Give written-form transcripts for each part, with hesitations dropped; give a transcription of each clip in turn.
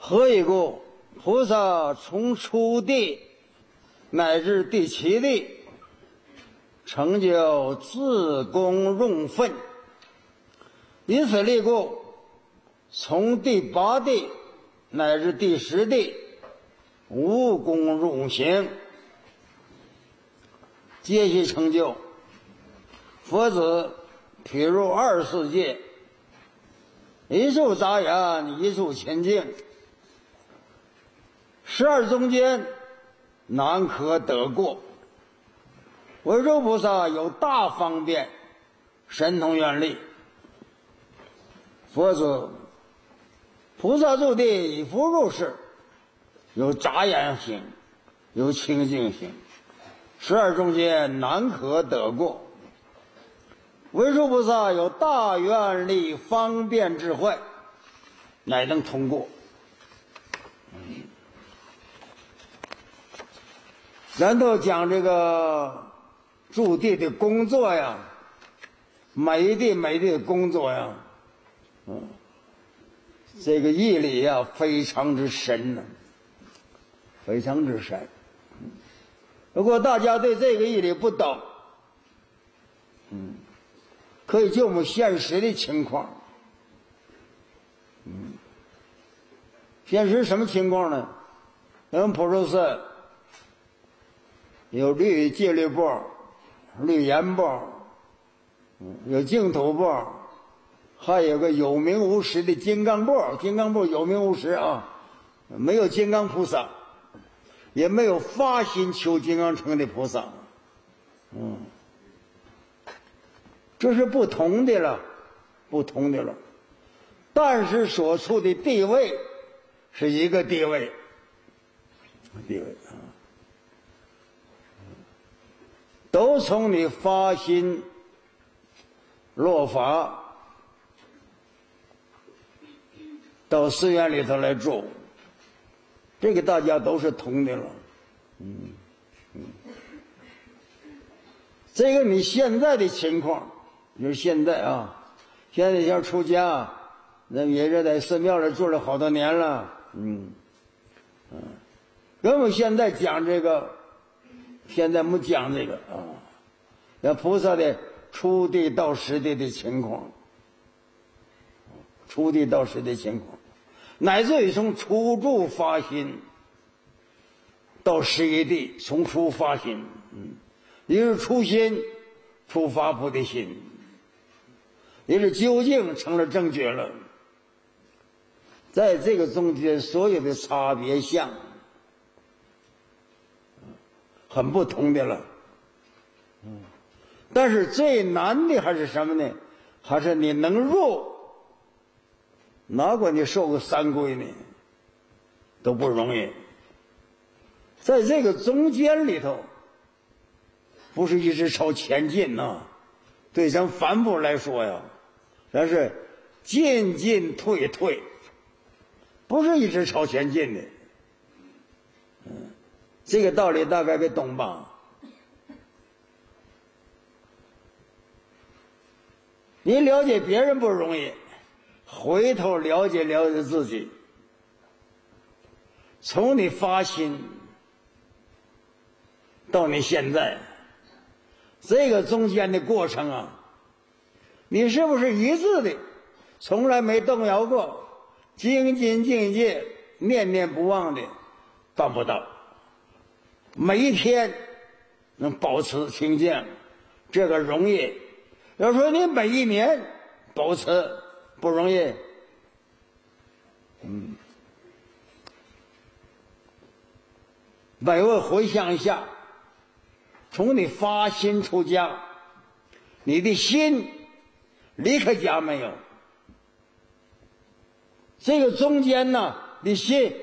何以故？菩萨从初地乃至第七地，成就自功用分。因此立故，从第八地乃至第十地，无功用行，皆悉成就。佛子譬如24界，一处杂言，一处清净，12中间难可得过。文殊菩萨有大方便，神通愿力。佛子菩萨住地以复入世，有杂言行，有清净行，12中间难可得过。文殊菩萨有大愿力，方便智慧，乃能通过。然后讲这个驻地的工作呀，每地的工作呀，这个义理呀非常之深呢，非常之深。如果大家对这个义理不懂，可以就我们现实的情况，现实什么情况呢？我们普州寺有律戒律部、律严部，有净土部，还有个有名无实的金刚部。金刚部有名无实啊，没有金刚菩萨，也没有发心求金刚乘的菩萨。这是不同的了，不同的了。但是所处的地位是一个地位，都从你发心落法到寺院里头来住，这个大家都是同的了。这个你现在的情况，就是现在啊，现在要出家，那也是在寺庙里住了好多年了。我们现在讲这个，现在我们讲这个啊，那菩萨的初地到十地的情况，初地到十地情况，乃至于从初住发心到11地，从初发心，一是初心，初发菩提心，也是究竟成了正觉了。在这个中间所有的差别相很不同的了。但是最难的还是什么呢？还是你能入，哪管你受个三皈呢，都不容易。在这个中间里头，不是一直朝前进呐，对咱凡夫来说呀，但是进进退退，不是一直朝前进的。这个道理大概给懂吧？你了解别人不容易，回头了解自己。从你发心到你现在，这个中间的过程啊，你是不是一致的，从来没动摇过，精进境界，念念不忘的，办不到。每一天能保持清净，这个容易。要说你每一年保持不容易。每位回想一下，从你发心出家，你的心离开家没有？这个中间呢，你心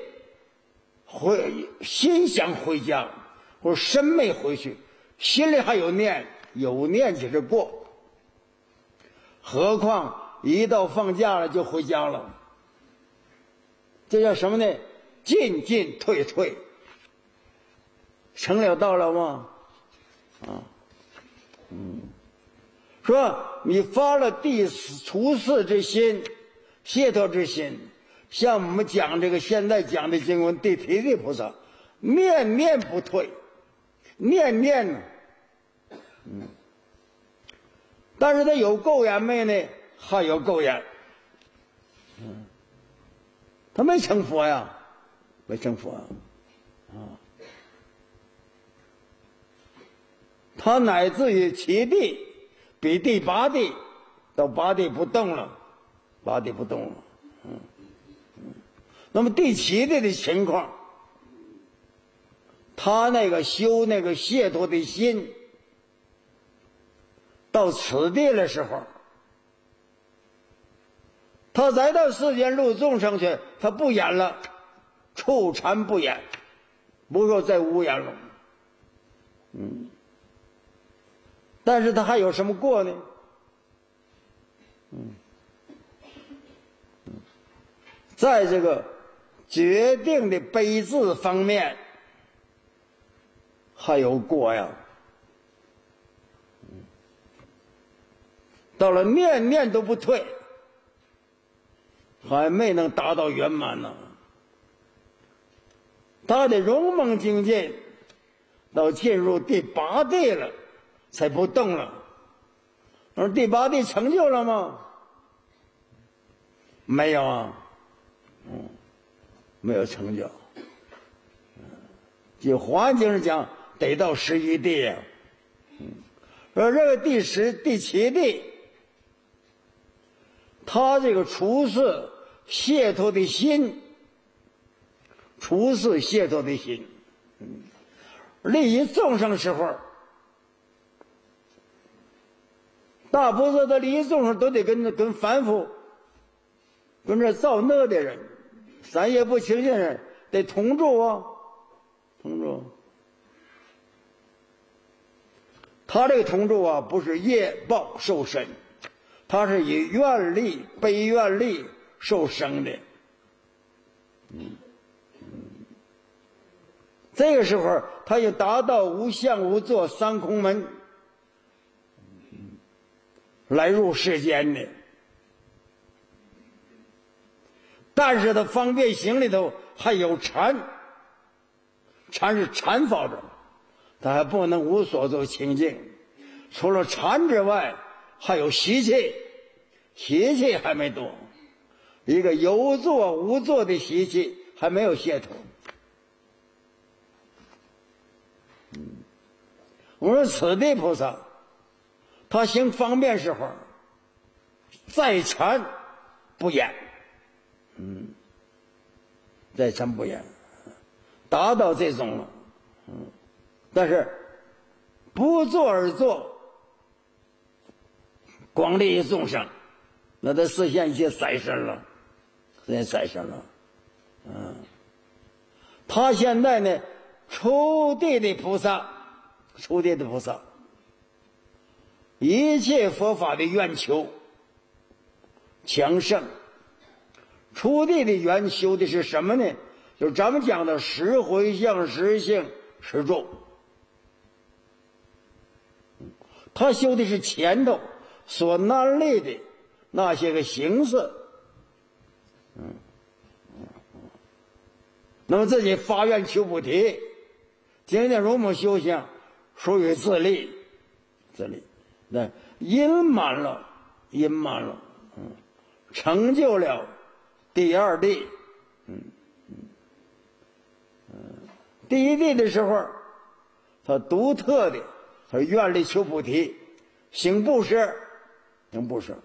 想回家，或者身没回去，心里还有念，有念就是过。何况一到放假了就回家了，这叫什么呢？进进退退，成了道了吗？说你发了第除四之心，解脱之心， 像我们讲这个现在讲的经文，地提地菩萨念念不退，念念呢，但是他有垢眼没呢？还有垢眼，他没成佛呀，没成佛啊，他乃至于七地比第八地到八地不动了，八地不动了，那么第七地的情况，他那个修那个解脱的心，到此地的时候，他再到世间入众生去，他不演了，触禅不演，不说再无言了。但是他还有什么过呢？在这个决定的悲智方面，还有过呀。到了念念都不退，还没能达到圆满呢。他的勇猛境界到进入第八地了，才不动了。而第八地成就了吗？没有啊，没有成就。就华经上讲，得到11地呀。而这个第七地，他这个处世解脱的心，处世解脱的心，利益众生时候，大菩萨的利益众生都得跟凡夫，跟这造恶的人，三业不清净人得同住啊，同住。他这个同住啊，不是业报受身，他是以愿力、悲愿力受生的。这个时候，他就达到无相无作三空门，来入世间的。但是他方便行里头还有禅，禅是禅法着，他还不能无所作清净。除了禅之外，还有习气，习气还没多，一个有作无作的习气还没有解脱。我说此地菩萨，他行方便时候，再禅不言，再禅不言，达到这种了，但是不作而作，广利益众生，那他实现一些再生了，实现再生了，他现在呢，初地的菩萨，初地的菩萨，一切佛法的愿求强盛。初地的愿修的是什么呢？就是咱们讲的十回向、十性、十住。他修的是前头所难类的那些个形式，那么自己发愿求菩提，今天如母修行属于自利，自利，那阴满了，阴满了，成就了第二地，第一地的时候，他独特的，他愿力求菩提，行布施，行布施，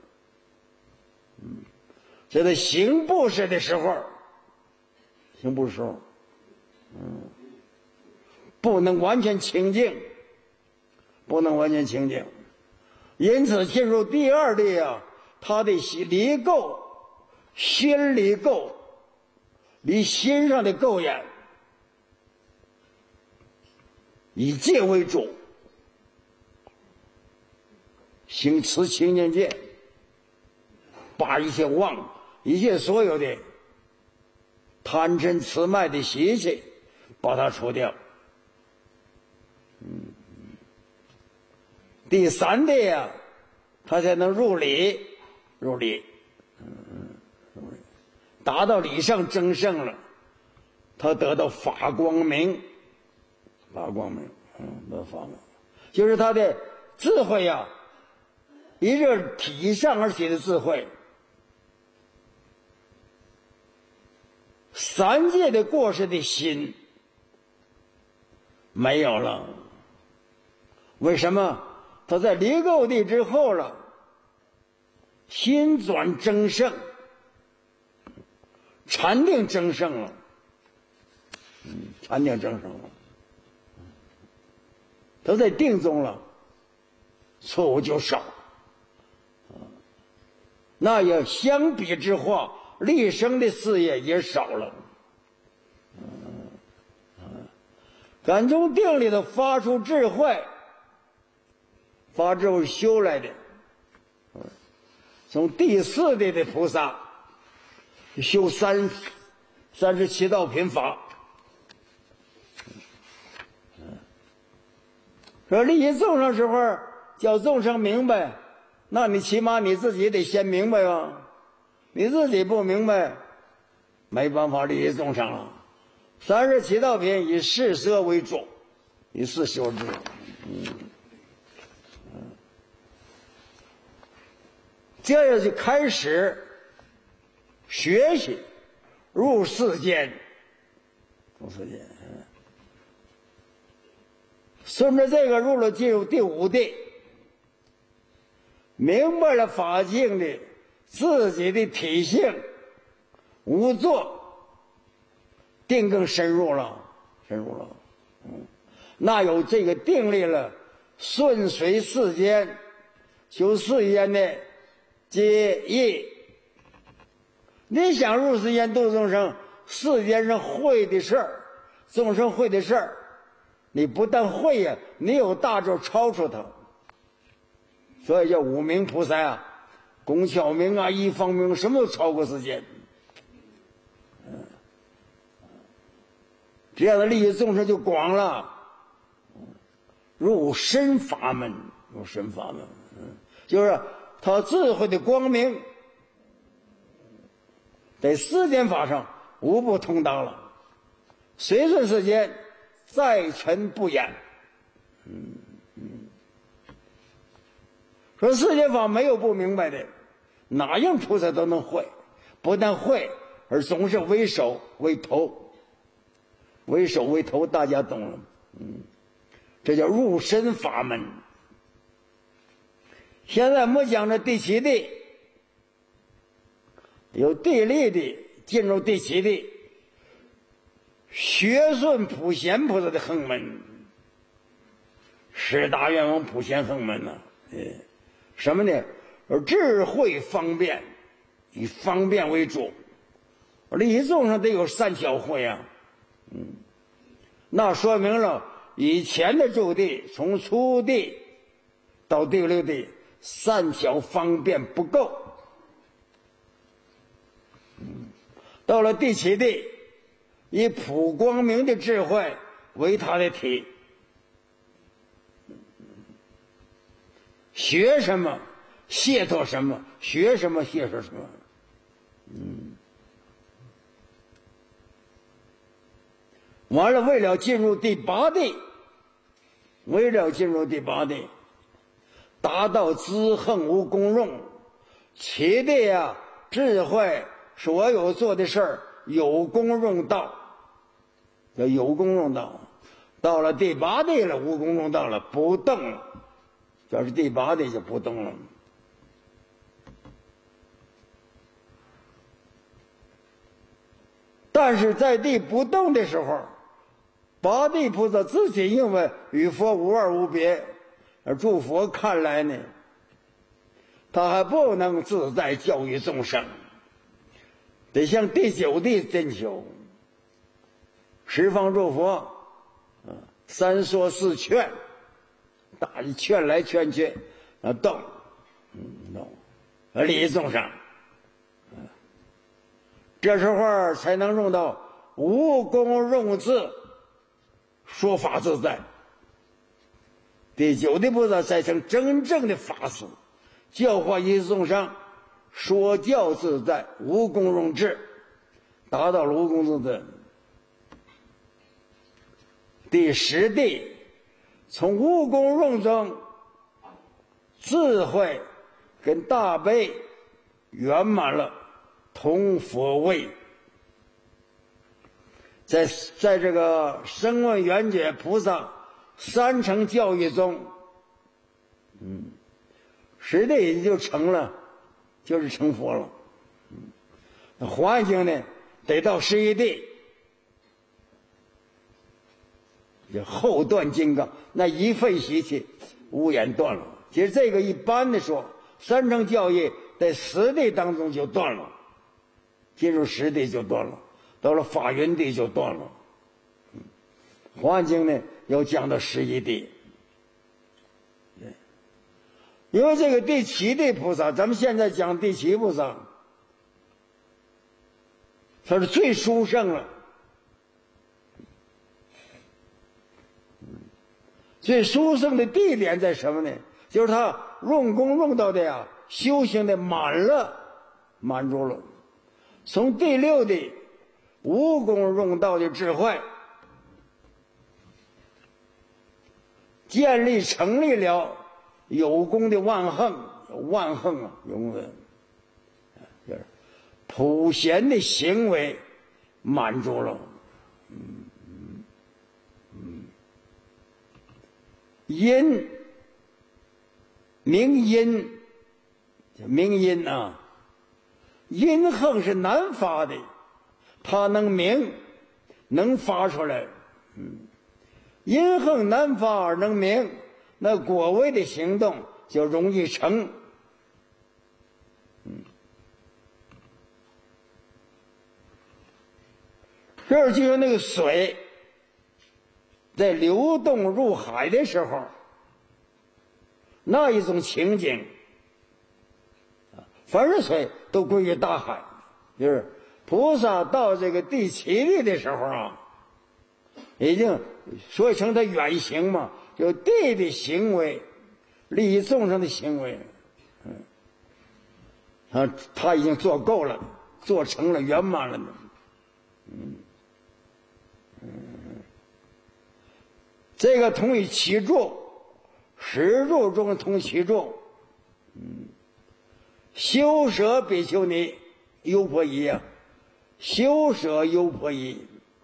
在他行布施的时候，行布施时候，不能完全清净，不能完全清净，因此进入第二地啊，他的离垢，心离垢，离心上的垢眼，以戒为主，行持清净戒，把一切妄，一切所有的贪嗔痴慢的习气，把它除掉。第三地啊，他才能入理，入理。 达到理上争胜了，他得到法光明，法光明，得法光明，就是他的智慧呀，一个体上而起的智慧，三界的过失的心没有了。为什么？他在离垢地之后了，心转争胜，禅定争胜了，禅定争胜了，他在定中了，错误就少。那也相比之下，立生的事业也少了。感中定里头发出智慧，发智慧修来的，从第四地的菩萨修37道品法，说利益众生时候叫众生明白，那你起码你自己得先明白啊，你自己不明白，没办法利益众生了。37道品以四摄为主，以四修之。接着就开始学习入世间，顺着这个进入第五地，明白了法性的自己的体性无作，定更深入了，那有这个定力了，顺随世间修世间的皆义。你想入世间度众生，世间上会的事儿，众生会的事儿，你不但会呀，你有大咒超出他。所以叫五明菩萨啊，工巧明啊，一方明，什么都超过世间。这样的利益众生就广了，入深法门，就是他智慧的光明在世间法上无不通达了，随顺世间，在尘不染。说世间法没有不明白的，哪样菩萨都能会，不但会，而总是为首为头，为首为头，大家懂了。这叫入深法门。现在我们讲的第七地，有地利的进入第七地，学顺普贤菩萨的横门，十大愿王普贤横门呢、什么呢？智慧方便，以方便为主，利益众生得有善巧慧啊。那说明了以前的诸地，从初地到第六地，善巧方便不够。到了第七地，以普光明的智慧为他的体，学什么解脱什么，学什么解脱什么。完了，为了进入第八地，达到知行无功用，其地啊，智慧所有做的事儿有功用道，叫有功用道。到了第八地了，无功用道了，不动了，要是第八地就不动了。但是在地不动的时候，八地菩萨自己因为与佛无二无别，而诸佛看来呢，他还不能自在教育众生，得向第九地真求。十方诸佛三说四劝，大家劝来劝去，动，利益众生。这时候才能用到无功用智，说法自在。第九地菩萨才成真正的法师，教化一切众生，说教自在，无功用智。 达到了蜈蚣中的第10地，从蜈蚣肉中智慧跟大悲圆满了同佛位。在这个声闻缘觉菩萨3乘教育中10地也就成了，就是成佛了。华严经呢得到11地，就后断金刚，那一废习气无言断了。其实这个一般的说，3乘教义在10地当中就断了，进入10地就断了，到了法云地就断了。华严经呢要讲到11地，因为这个第7地菩萨，咱们现在讲第7菩萨，他是最殊胜了。最殊胜的地点在什么呢？就是他用功用到的呀，修行的满足了。从第6地无功用道的智慧，成立了有功的万行啊，有功的就是普贤的行为满足了。明因啊，因横是难发的，它能发出来。因横难发而能明，那果位的行动就容易成。这儿就有那个水在流动入海的时候，那一种情景，凡是水都归于大海。就是菩萨到这个第7地的时候啊，已经所以称他远行嘛，就地的行为，利益众生的行为，他已经做够了，做成了，圆满了。这个同于7住，10住中同7住。修舍比丘尼优婆夷啊，修舍优婆夷。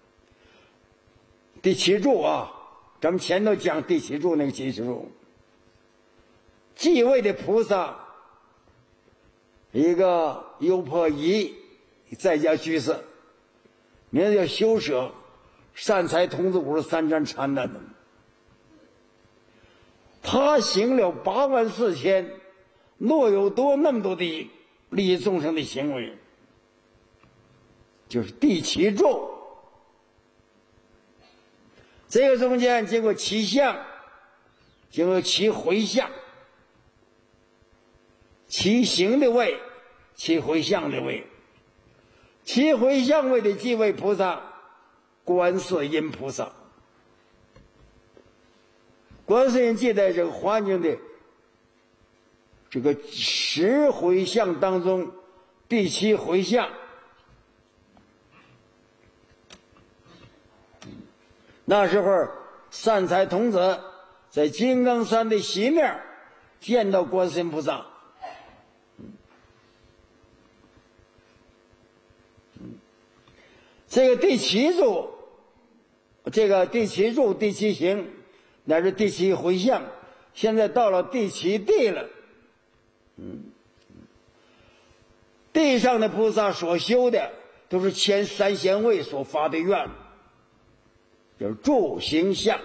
第7住啊，咱们前头讲第7住那个7住，继位的菩萨，一个优婆夷在家居士，名字叫修舍，善财童子53参禅的。他行了84000若有多那么多的利益众生的行为，就是第7住。这个中间经过7相，经过7回向，7行的位，7回向的位。7回向位的继位菩萨，观世音菩萨。观世音记在这个华严经的这个10回向当中，第7回向，那时候善财童子在金刚山的西面见到观世音菩萨，这个第7住，这个第7住第7行，那是第7回向，现在到了第7地了。地上的菩萨所修的都是前3贤位所发的愿，就是住行相。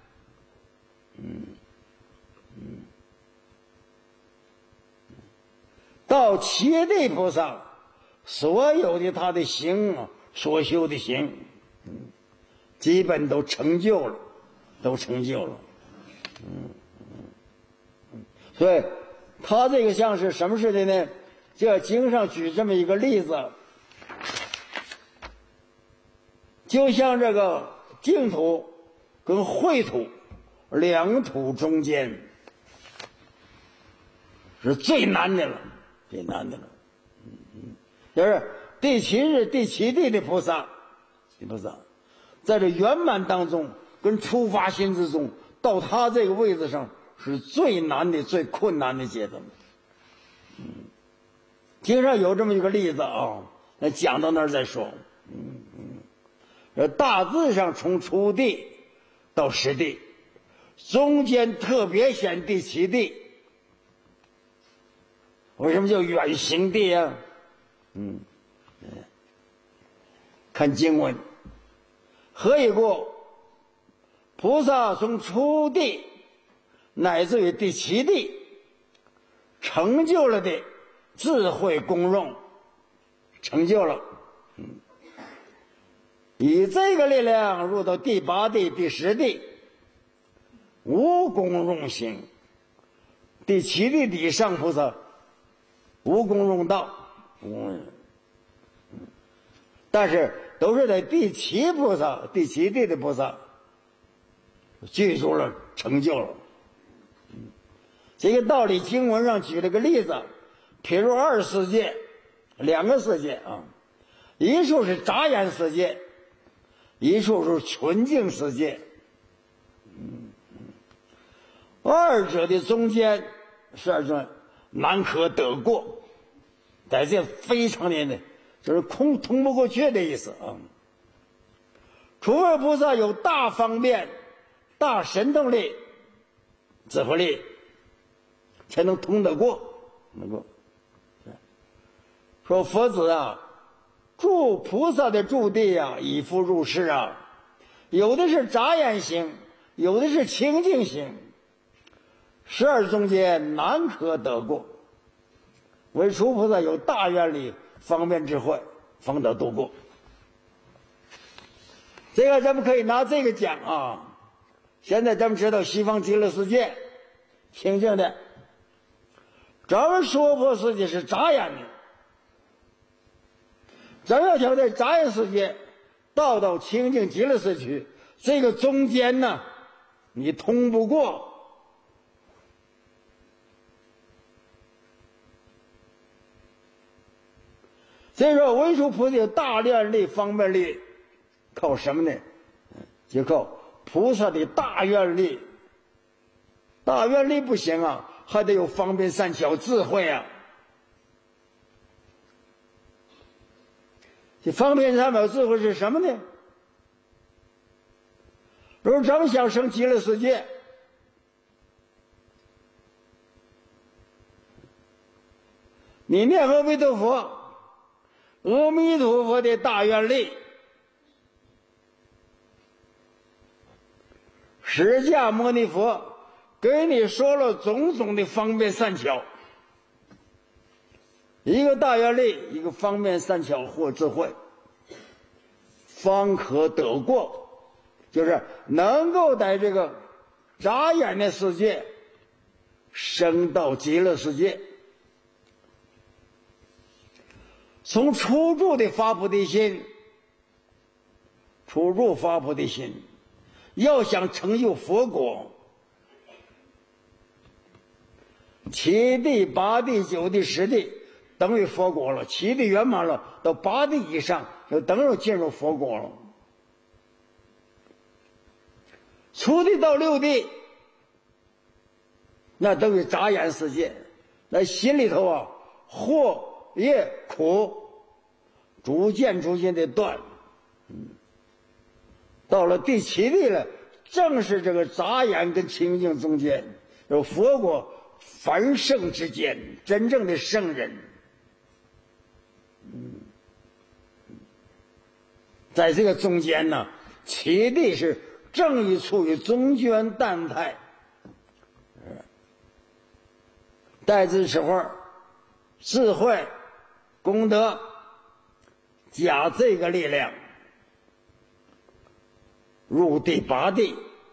到7地菩萨，所有的他的行啊，所修的行，基本都成就了，所以他这个像是什么似的呢？这经上举这么一个例子，就像这个净土跟秽土两土中间是最难的了，就是第七日第七地的菩萨，在这圆满当中跟初发心之中，到他这个位置上是最难的、最困难的阶段。经上有这么一个例子啊，那讲到那儿再说。大致上从初地到十地，中间特别显第七地。为什么叫远行地啊？看经文，何以故？菩萨从初地乃至于第七地，成就了的智慧功用，成就了。以这个力量入到第八地、第十地，无功用行。第七地以上菩萨无功用道，但是都是在第七菩萨、第七地的菩萨记住了、成就了。这个道理经文上举了个例子，譬如二世界，两个世界啊，一处是眨眼世界，一处是纯净世界。二者的中间是难可得过，在这非常的就是通不过去的意思啊。除非菩萨有大方便、大神通力、智慧力，才能通得过。能够说佛子啊，住菩萨的住地啊，以复入世啊，有的是眨眼行，有的是清净行，12中间难可得过。唯除菩萨有大愿力、方便智慧，方得度过。这个咱们可以拿这个讲啊。现在咱们知道西方极乐世界清净的，咱们娑婆世界是眨眼的。咱要想在眨眼世界到清净极乐世界去，这个中间呢，你通不过。所以说唯除菩萨有大愿力、方便力，靠什么呢？就靠菩萨的大愿力。大愿力不行啊，还得有方便善巧智慧啊。这方便善巧智慧是什么呢？如果咱们想生极乐世界，你念阿弥陀佛，阿弥陀佛的大愿力，释迦牟尼佛给你说了种种的方便善巧，一个大愿力，一个方便善巧或智慧，方可得过，就是能够在这个眨眼的世界升到极乐世界。从初住的发菩提心，初住发菩提心，要想成就佛果，七地、八地、九地、十地等于佛果了，七地圆满了，到八地以上就等于进入佛果了。初地到六地，那等于眨眼世界，那心里头啊，惑业苦逐渐的断。到了第七地了，正是这个眨眼跟清净中间，有佛果凡圣之间，真正的圣人。在这个中间呢，七地是正于处于中间淡态，待之时候，智慧、功德加这个力量，入第八地。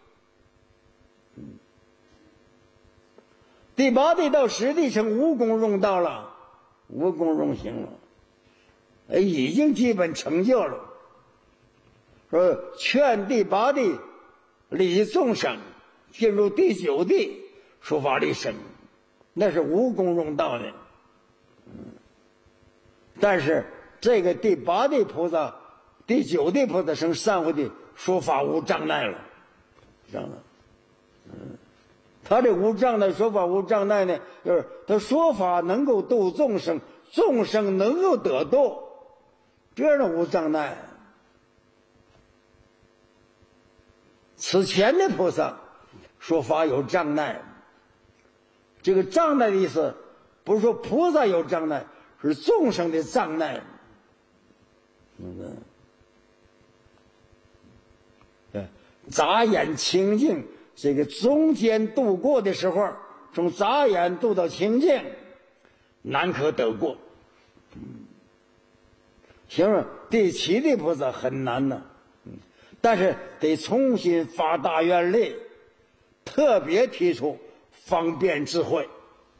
第八地到十地成无功用道了，无功用行了，已经基本成就了。说劝第八地利众生，进入第九地说法利生，那是无功用道的。但是这个第八地菩萨、第九地菩萨成善慧地，说法无障碍了，这样的。他这无障碍说法无障碍呢，就是他说法能够度众生，众生能够得度，这样的无障碍。此前的菩萨说法有障碍，这个障碍的意思不是说菩萨有障碍，是众生的障碍。眨眼清净，这个中间度过的时候，从眨眼度到清净，难可得过。行了，第七地菩萨很难呢，但是得重新发大愿力，特别提出方便智慧。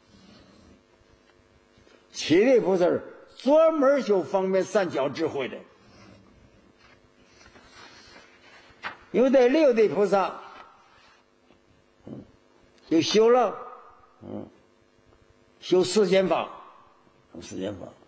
七地菩萨是专门修方便善巧智慧的，因为这六地菩萨就修了修世间法，世间法，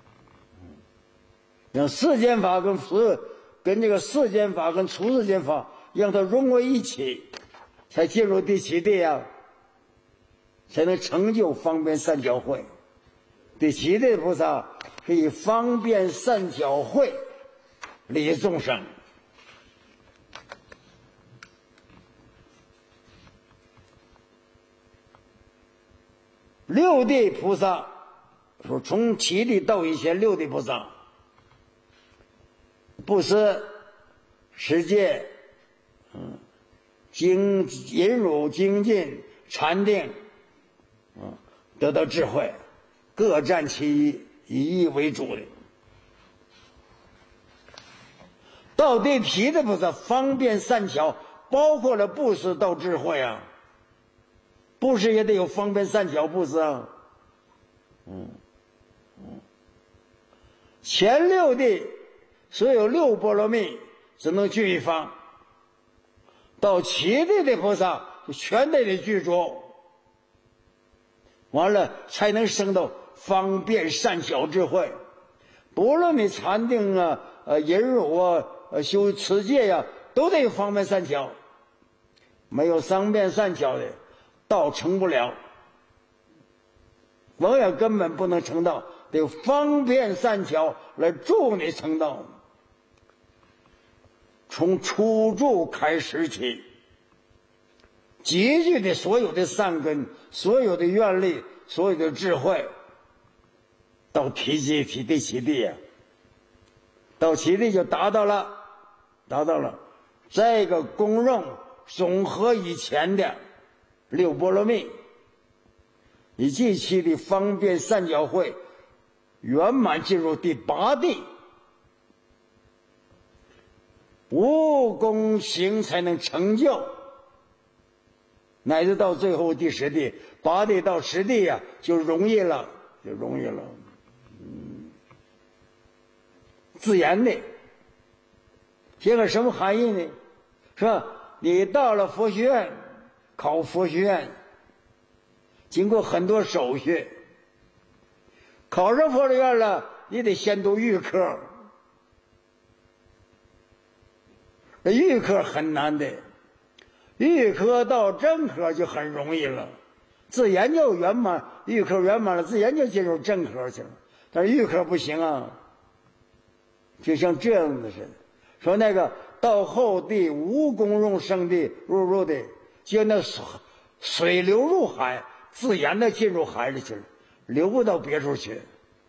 让世间法跟这个世间法跟出世间法让它融为一起，才进入第七地啊，才能成就方便善巧慧。第七地菩萨可以方便善巧慧利众生。六地菩萨说，从七地到以前，六地菩萨布施、持戒、忍辱、精进、禅定，得到智慧，各占其一，以一为主的。到第七地菩萨方便善巧，包括了布施到智慧啊。布施也得有方便善巧布施啊。前六地所有六波罗蜜只能具一方，到七地的菩萨全得具足，完了才能升到方便善巧智慧。不论你禅定啊、忍辱啊、修持戒呀，都得有方便善巧，没有方便善巧的道成不了，永远根本不能成道，得有方便善巧来助你成道。从初住开始起，集聚的所有的善根、所有的愿力、所有的智慧，到第七地呀，到七地就达到了这个公认总和以前的六波罗蜜，以第七地方便善巧慧圆满进入第八地，无功行才能成就，乃至到最后第十地，八地到十地呀，就容易了。自然的，这个什么含义呢？是吧？你到了佛学院考佛学院，经过很多手续，考上佛学院了，你得先读预科。预科很难的，预科到正科就很容易了。自研就圆满，预科圆满了，自研就进入正科去了。但是预科不行啊，就像这样的似的。说那个到后地无功用生地入的，就那水流入海，自然的进入海里去了，流不到别处去。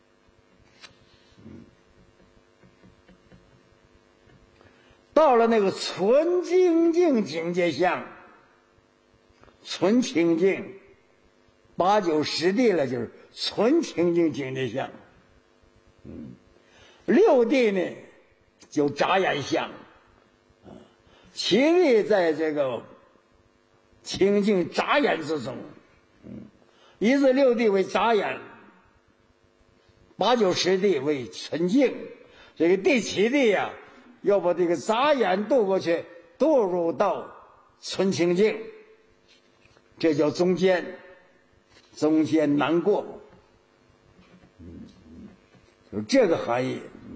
到了那个纯清净境界相，纯清净，八九十地了，就是纯清净境界相。六地呢，就眨眼相。七地在这个清净眨眼之中，一至六地为眨眼，八九十地为纯净。这个第七地呀，要把这个眨眼渡过去，渡入到纯清净，这叫中间难过，就这个含义。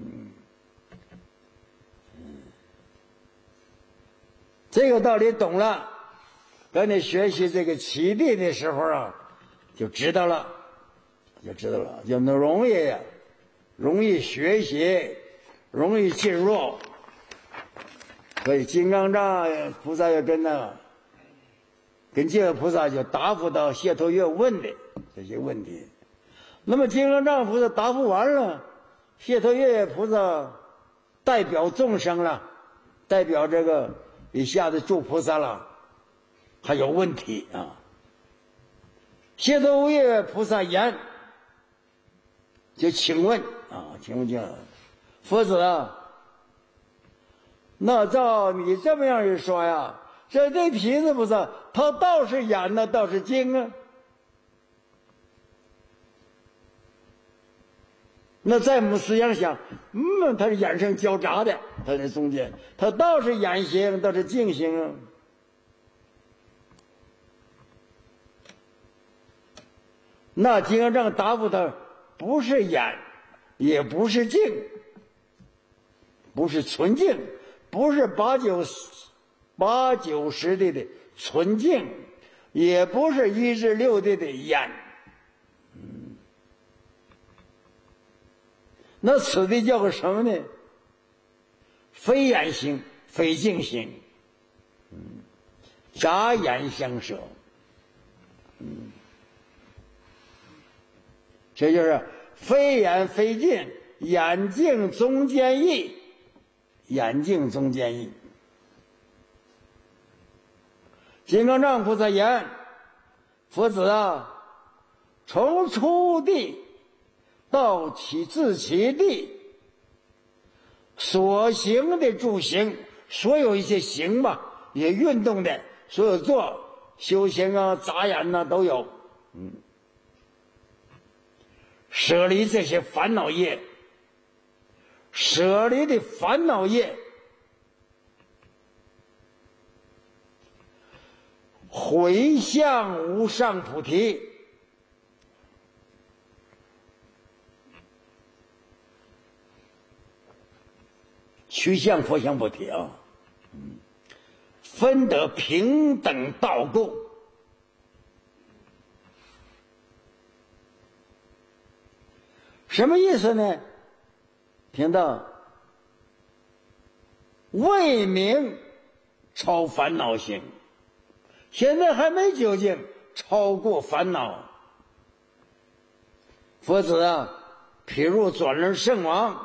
这个道理懂了，等你学习这个七地的时候啊，就知道了，就能容易学习，容易进入。所以金刚藏菩萨要跟净土菩萨就答复到解脱月问的这些问题。那么金刚藏菩萨答复完了，解脱月菩萨代表众生了，代表这个以下的诸菩萨了，还有问题啊。解脱月菩萨言，就请问啊，请问佛子啊，那照你这么样一说呀，这皮子菩萨他倒是眼呢，倒是睛啊。那在我们思想想，他是眼神交杂的，他在中间，他倒是眼形，倒是镜形啊。那金刚藏答复他，不是眼，也不是镜，不是纯净，不是八九十的纯净，也不是1至6的眼。那此地叫个什么呢？非眼形，非镜形，眨眼相舍。这就是非眼非镜，眼镜中间异，眼镜中间异。金刚藏菩萨言：佛子啊，从出地到自其地所行的诸行，所有一些行吧，也运动的，所有做修行啊、眨眼呐、都有。舍离这些烦恼业，舍离的烦恼业，回向无上菩提。趋向佛向菩提啊，分得平等道故。什么意思呢？听到未明超烦恼行，现在还没究竟超过烦恼。佛子啊，譬如转轮圣王。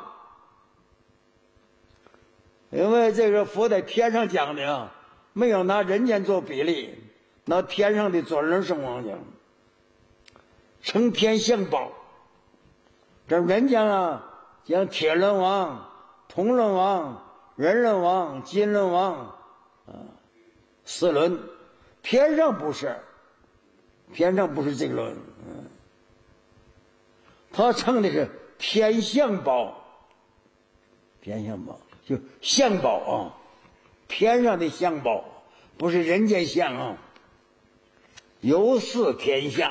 因为这个佛在天上讲的啊，没有拿人间做比例，拿天上的转轮圣王讲，承天象宝。这人间啊，讲铁轮王、铜轮王、人轮王、金轮王4轮，天上不是这个轮，他称的是天象宝，就象宝啊，天上的象宝，不是人间象啊。游四天下，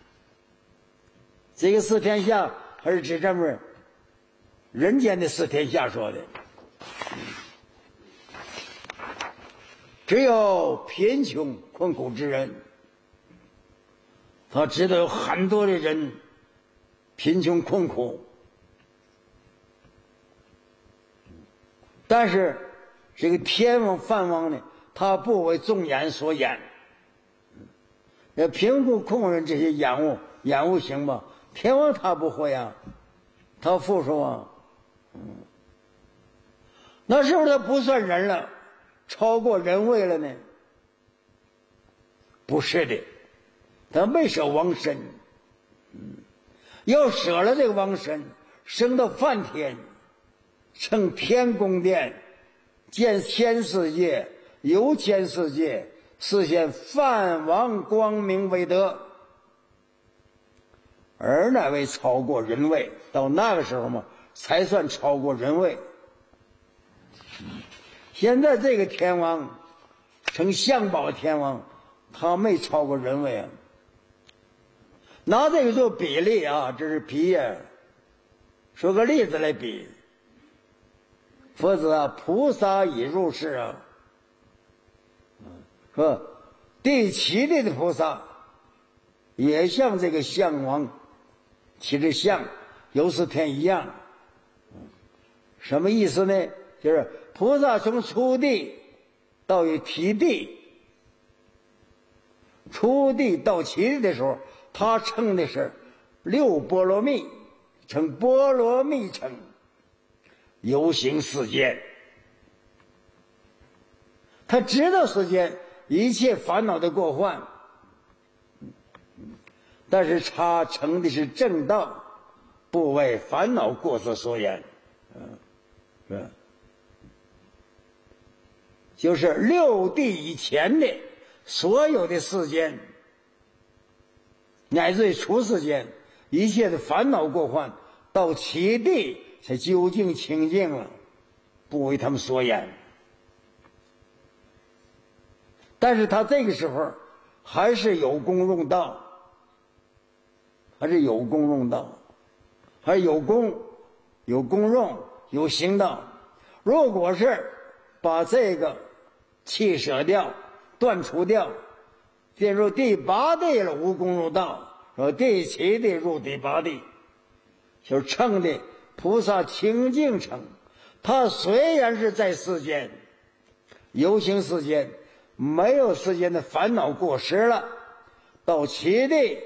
这个4天下还是指这么人间的4天下说的。只有贫穷困苦之人，他知道有很多的人贫穷困苦，但是这个天王梵王呢，他不为众眼所掩。贫苦困苦人这些眼物行吧，天王他不会啊，他复说啊，那是不是他不算人了，超过人位了呢？不是的，他没舍王身，要舍了这个王身，升到梵天，乘天宫殿，见天世界，游天世界，实现梵王光明为德，而乃为超过人位。到那个时候嘛，才算超过人位。现在这个天王成象宝天王，他没超过人位啊。拿这个做比例啊，这是比呀，说个例子来比。佛子啊，菩萨已入世啊， 说第七地的菩萨也像这个象王起着象游四天一样。什么意思呢？就是菩萨从初地到于提地，初地到七地的时候，他称的是六波罗蜜，称波罗蜜称，游行世间。他知道世间一切烦恼的过患，但是他成的是正道，不为烦恼过失所言。就是六地以前的所有的世间，乃至于出世间一切的烦恼过患，到七地才究竟清净了，不为他们所言。但是他这个时候还是有功用道，还是有功用道，还是有功有功用有行道。如果是把这个弃舍掉断除掉，进入第八地了，无功入道，说第七地入第八地，就是称的菩萨清净称。他虽然是在世间游行世间，没有世间的烦恼过失了，到七地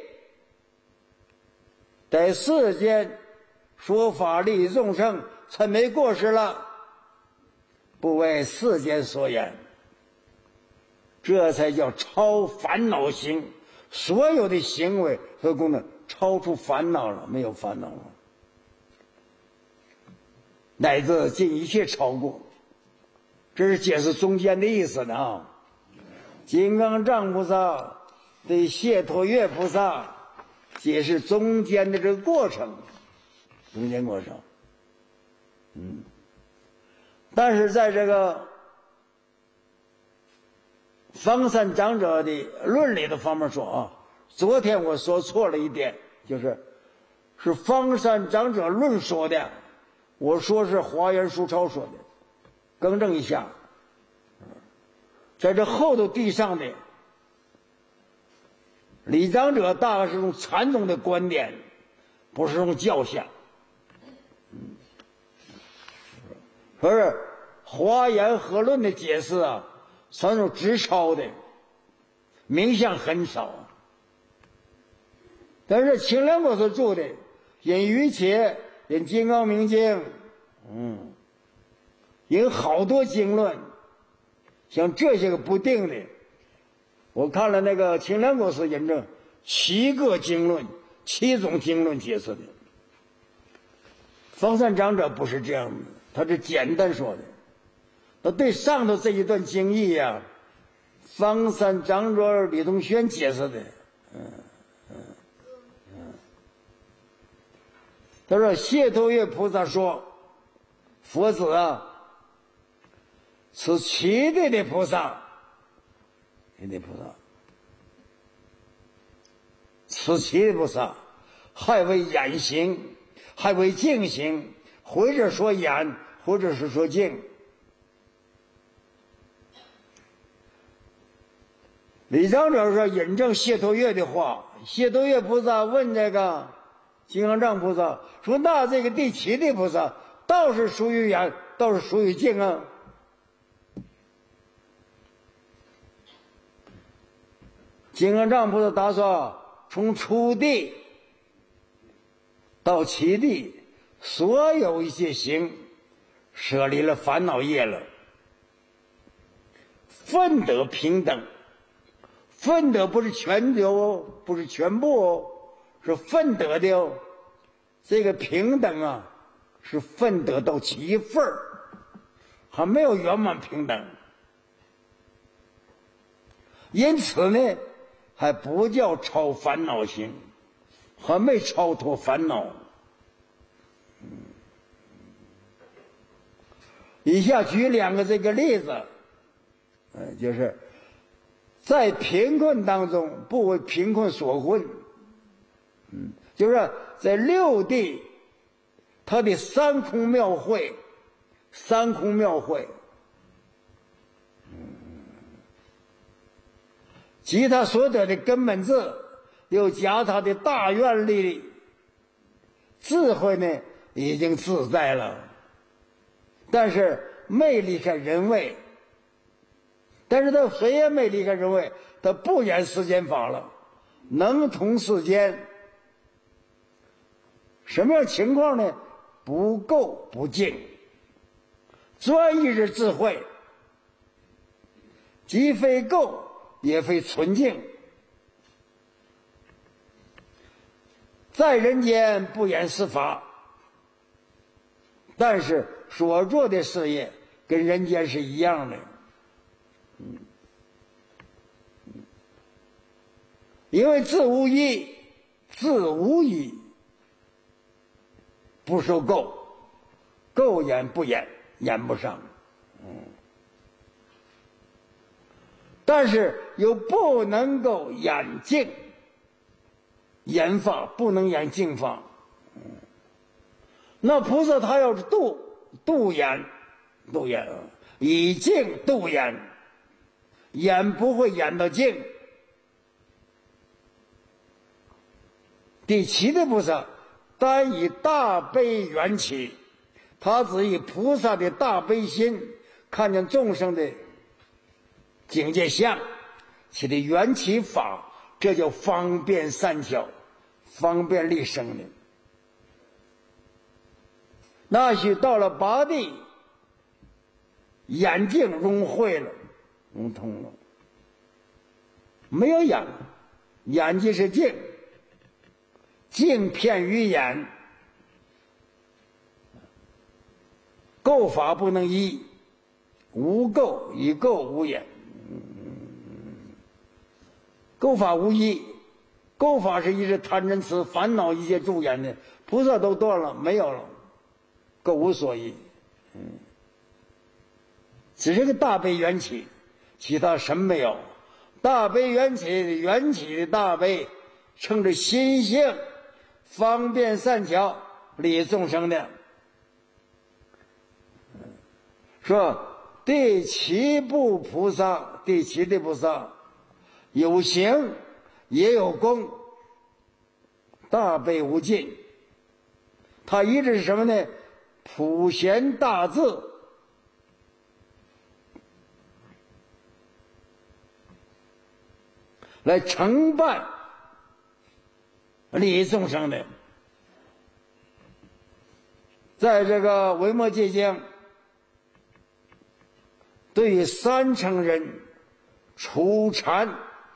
在世间说法利益众生，才没过失了，不为世间所言，这才叫超烦恼行。所有的行为和功能超出烦恼了，没有烦恼了，乃至尽一切超过。这是解释中间的意思的啊。金刚藏菩萨对解脱月菩萨解释中间的这个过程，中间过程。但是在这个方山长者的论理的方面说啊，昨天我说错了一点，是方山长者论说的，我说是华严书抄说的，更正一下。在这后头地上的李长者大概是用禅宗的观点，不是用教下。可是华严和论的解释啊，全是直抄的，名相很少。但是清凉国所著的引瑜伽、引金刚明经，引好多经论，像这些个不定的，我看了那个清凉国所引证7个经论，7种经论解释的。方山长者不是这样的，他是简单说的。他对上头这一段经义呀，方山长者李东轩解释的。他说解脱月菩萨说，佛子啊，此七地的菩萨，此七地菩萨还为眼行，还为净行，或者说眼，或者是说净。李长者说引证解脱月的话，解脱月菩萨问这个金刚藏菩萨说，那这个第七地菩萨倒是属于眼，倒是属于净啊。金刚藏菩萨答说，从初地到七地，所有一些行舍离了烦恼业了，分得平等。分得不是全得哦，不是全部哦，是分得的哦。这个平等啊，是分得到7份儿，还没有圆满平等。因此呢，还不叫超烦恼行，还没超脱烦恼。以下举2个这个例子，就是在贫困当中不为贫困所困，就是在6地他的三空庙会， 即他所得的根本智，又加他的大愿力，智慧呢已经自在了，但是没离开人位。但是他虽然没离开人位，他不言世间法了，能通世间。什么样情况呢？不垢不净，专一之智慧，既非垢也非纯净，在人间不言是法，但是所做的事业跟人间是一样的。因为自无一，自无一，不受垢，垢掩不掩，掩不上。但是又不能够掩净，掩法不能掩净法。那菩萨他要是度掩，以净度掩，掩不会掩到净。第七的菩萨单以大悲缘起，他只以菩萨的大悲心看见众生的境界相，其的缘起法，这叫方便善巧，方便利生的。那许到了八地，眼睛融会了，融通了，没有眼，眼睛是净，净遍于眼，垢法不能依，无垢以垢无眼，垢法无依，垢法是一直贪嗔痴烦恼一切助眼的，菩萨都断了，没有了，垢无所依。只是个大悲缘起，其他什么没有。大悲缘起的大悲，称着心性，方便善巧，利众生的。说第七的菩萨有行也有功，大悲无尽。他一直是什么呢？普贤大智，来承办利益众生的。在这个维摩诘经，对于三乘人除禅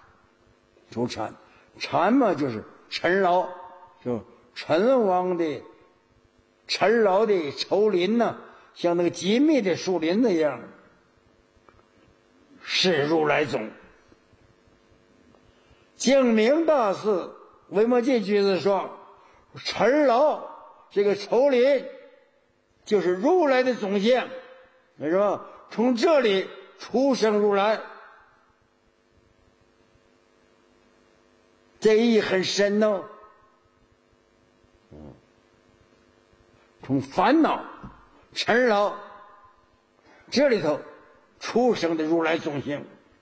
嘛，就是尘劳，就尘王的尘劳的丛林呢，像那个极密的树林那样，是如来种。净明大师维摩诘居士说，尘劳这个丛林就是如来的种性，是吧？从这里出生如来，这意义很深哦。从烦恼尘劳这里头出生的如来种性。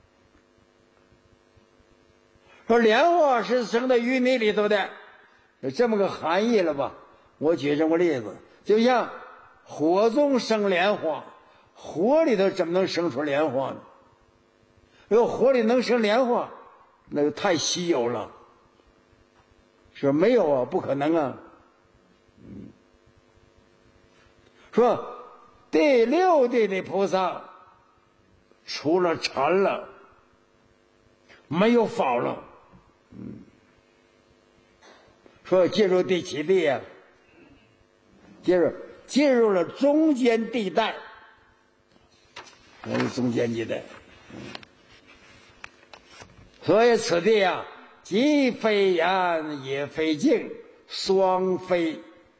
说莲花是生在淤泥里头的，有这么个含义了吧？我举这么个例子，就像火中生莲花，火里头怎么能生出莲花呢？如果火里能生莲花，那就太稀有了。说没有啊，不可能啊。说第六地的菩萨除了禅了，没有法了。说进入第七地啊，进入了中间地带，那是中间地带。所以此地啊，既非言也非净，双非。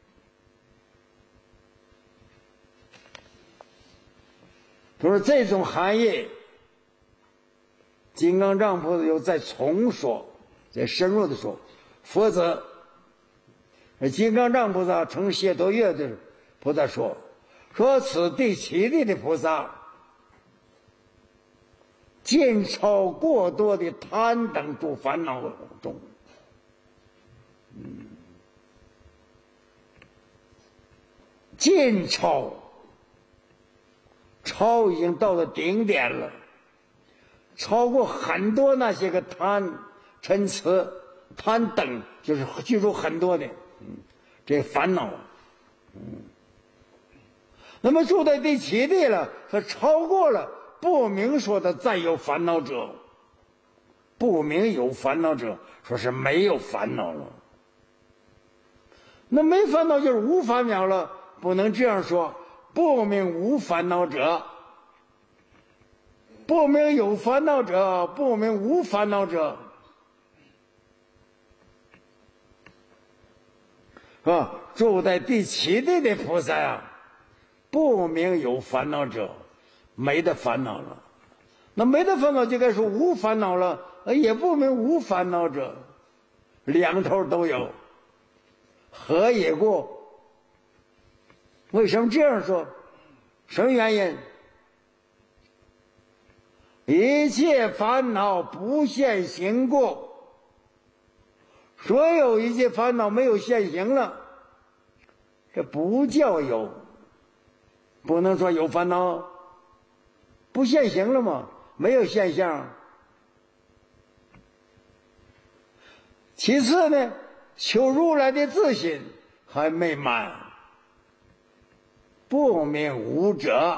就是这种含义，金刚藏菩萨又再重说，再深入的说。否则金刚藏菩萨成解脱月的菩萨说此第七地的菩萨尽超过多的贪等诸烦恼中。尽超，超已经到了顶点了，超过很多那些个贪、嗔、痴、贪等，就是记住很多的，这烦恼。那么住在第七地了，它超过了不明说的再有烦恼者，不明有烦恼者，说是没有烦恼了。那没烦恼就是无烦恼了，不能这样说。不明无烦恼者，不明有烦恼者，不明无烦恼者，是吧？住在第七地的菩萨啊，不明有烦恼者，没得烦恼了。那没得烦恼就该说无烦恼了，也不明无烦恼者，两头都有，何也过？为什么这样说？什么原因？一切烦恼不现行过，所有一切烦恼没有现行了，这不叫有。不能说有烦恼，不现行了吗？没有现象。其次呢，求如来的自信还没满。不明无者，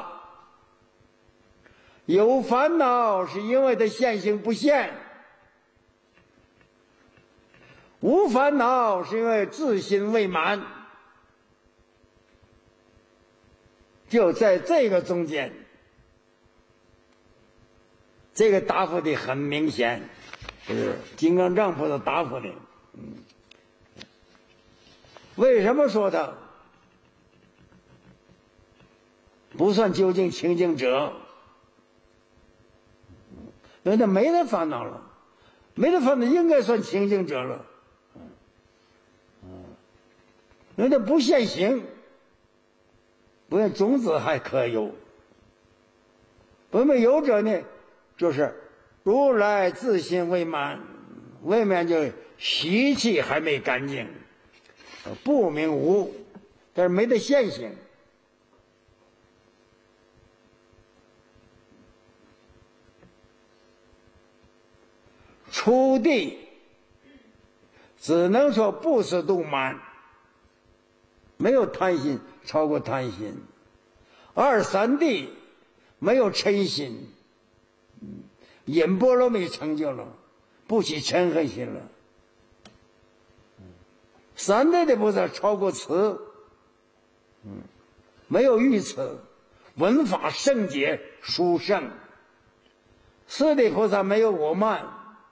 有烦恼是因为它现行不现，无烦恼是因为自心未满。就在这个中间，这个答复的很明显，是金刚藏菩萨答复的。为什么说他不算究竟清净者？因为他没得烦恼了，没得烦恼应该算清净者了。因为他不现行，不然种子还可有。不没有者呢，就是如来自心未满，未满就习气还没干净，不明无，但是没得现行。初地只能说不是度满，没有贪心超过贪心。二三地没有嗔心，因波罗蜜成就了，不起嗔恨心了。三地的菩萨超过慈，没有欲慈，闻法圣洁殊胜。四地菩萨没有我慢，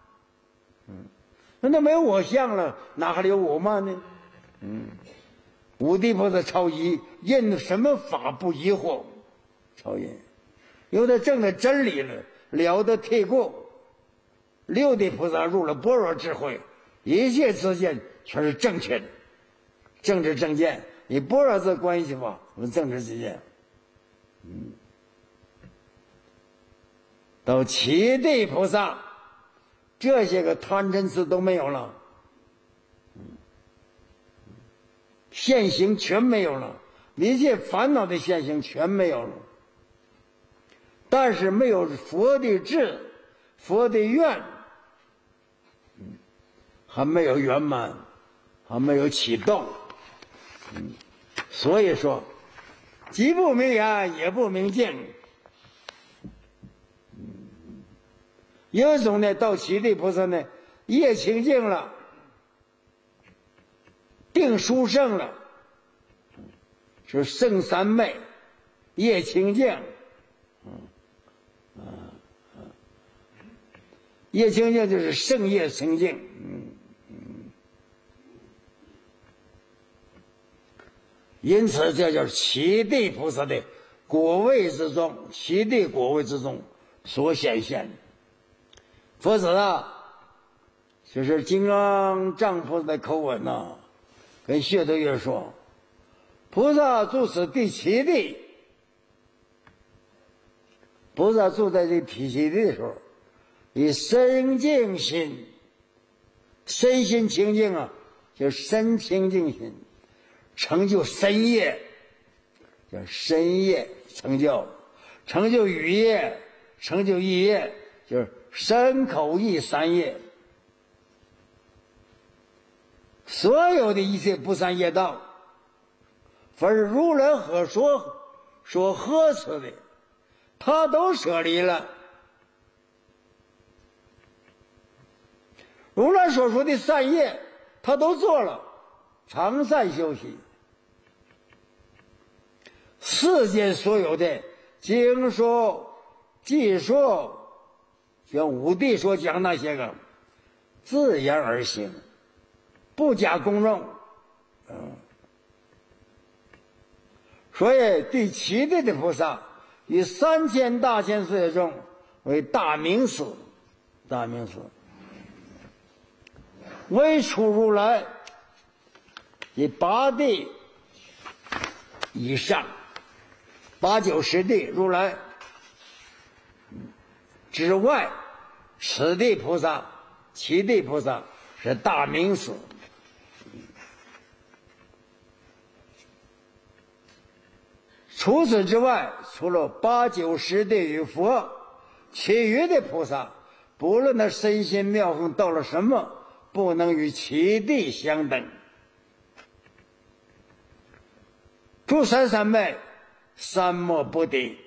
那没有我相了，哪还有我慢呢？五地菩萨超一，因什么法不疑惑？超因，因为他证得真理了，了得退过。六地菩萨入了般若智慧，一切知见全是正确的，政治正见，以般若字关系法，我们政治之见。到七地菩萨，这些个贪嗔痴都没有了，现行全没有了，一切烦恼的现行全没有了。但是没有佛的智，佛的愿，还没有圆满，还没有启动。所以说，既不明言，也不明净。有一种呢，到七地菩萨呢，业清净了，定殊胜了，是胜三昧，业清净。业清净就是胜业清净。因此这叫七地菩萨的果位之中，七地果位之中所显现。佛子啊，就是金刚藏菩萨的口吻呐，跟谢德月说，菩萨住此第七地，菩萨住在这第七地的时候， 以身净心，身心清净啊，叫身清净心，成就身业，叫身业成就，成就语业，成就意业，就是身口意三业。所有的一切不善业道，凡是如来所说呵斥的，他都舍离了。如来所说的善业，他都做了，常善修习。世间所有的经说、记说，像五帝所讲那些个，自然而行，不加公容。所以第七地的菩萨以3000大千岁中为大明师，大明师为出如来以8地以上，8、9、10地如来之外，此地菩萨、七地菩萨是大明师。除此之外，除了8、9、10地与佛，其余的菩萨，不论他身心妙行到了什么，不能与其地相等。诸山三昧，三摩不敌。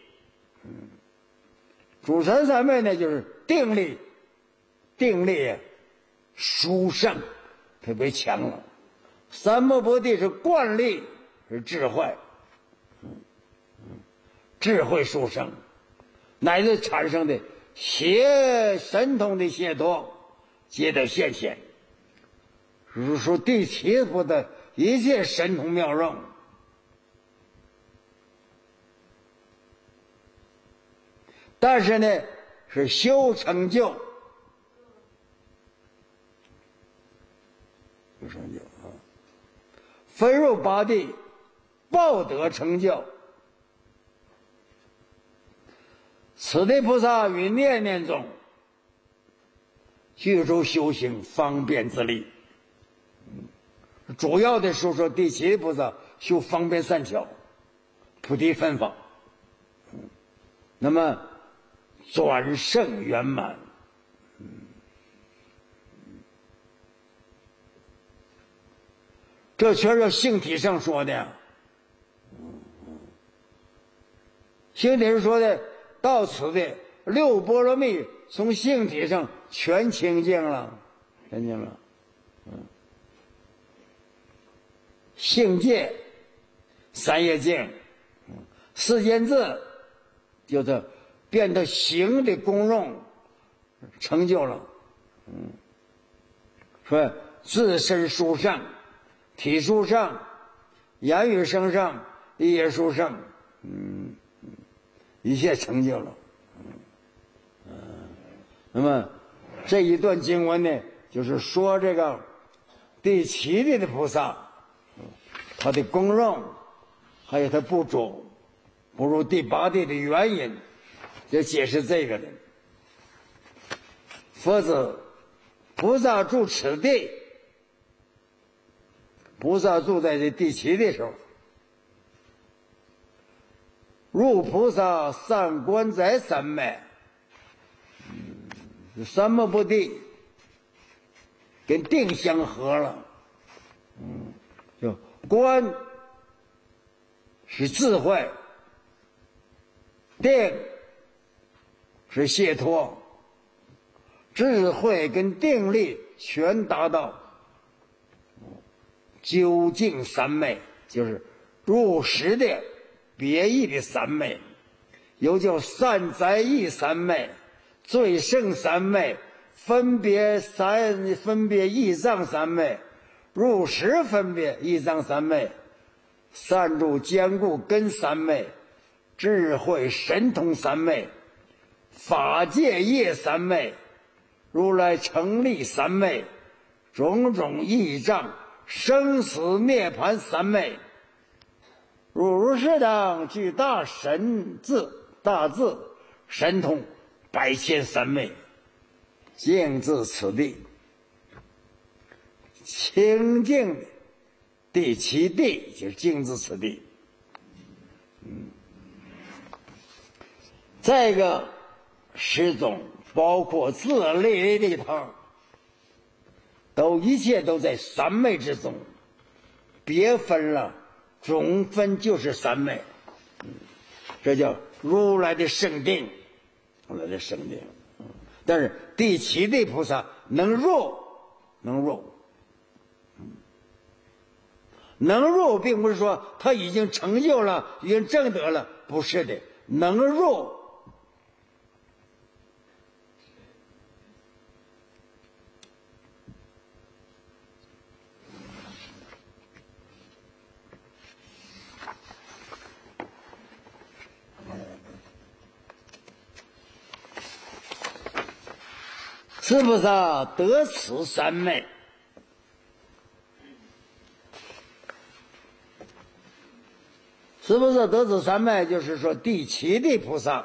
诸山三昧呢，就是定力殊胜，特别强了。三摩不敌是惯力，是智慧。智慧殊胜，乃至产生的神通的解脱，皆得现前。如说第七部的一切神通妙用，但是呢，是修成就，修成就啊，分入8地，报得成就。此地菩萨于念念中具足修行方便之力。主要的说第七菩萨修方便善巧，菩提分法，那么转胜圆满。这全是性体上说的。性体上说的，到此的6波罗蜜从性体上全清净了，清净了。性界、三业境、世间智，就是变得行的功用成就了。说自身殊胜，体殊胜，言语声胜，意业殊胜，一切成就了。那么这一段经文呢，就是说这个第七地的菩萨，他的功用还有他不足，不如第8地的原因，就解释这个的。佛子菩萨住此地，菩萨住在这第七地时候，入菩萨三观在三昧，三摩不敌，跟定相合了。就观是智慧，定是解脱，智慧跟定力全达到究竟三昧，就是入实的别义的三昧，又叫善哉义三昧、最胜三昧、分别义藏三昧、入实分别义藏三昧、善住坚固根三昧、智慧神通三昧、法界业三昧、如来成立三昧、种种义障生死涅槃三昧，如是等具大智神通百千三昧。 静自此地，清净的第七地就是静自此地。这个十种包括自利里头，一切都在三昧之中，别分了，总分就是三昧。这叫如来的圣定，如来的圣定。但是第七地菩萨能入，并不是说他已经成就了，已经证得了，不是的，能入。是菩萨得此三昧，是不是得此三昧？就是说第七地菩萨，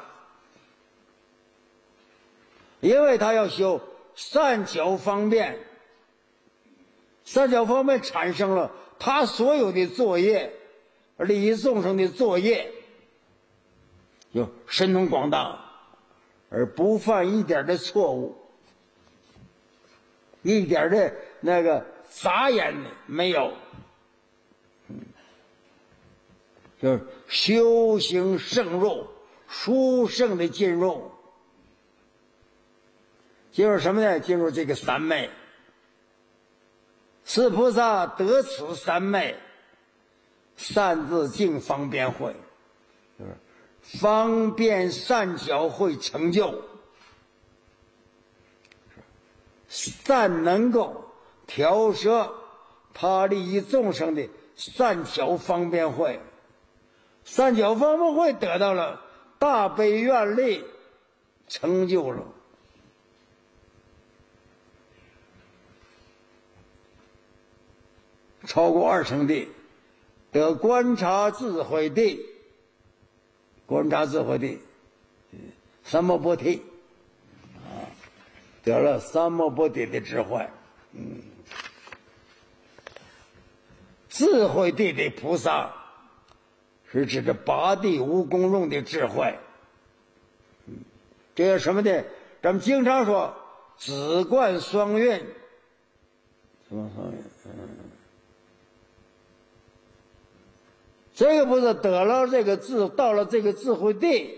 因为他要修善巧方便，善巧方便产生了他所有的作业，利益众生的作业，就神通广大，而不犯一点的错误。一点的那个杂言没有，就是修行圣入，殊胜的进入什么呢？进入这个三昧。是菩萨得此三昧，善自净方便会，就是方便善巧会成就。善能够调摄他利益众生的善巧方便会，善巧方便会得到了大悲愿力，成就了。超过二乘地，得观察智慧地，三摩波提。得了三摩波提的智慧，智慧地的菩萨是指着八地无功用的智慧。这个什么的，咱们经常说子观双运，什么双运？这个不是得了这个智，到了这个智慧地，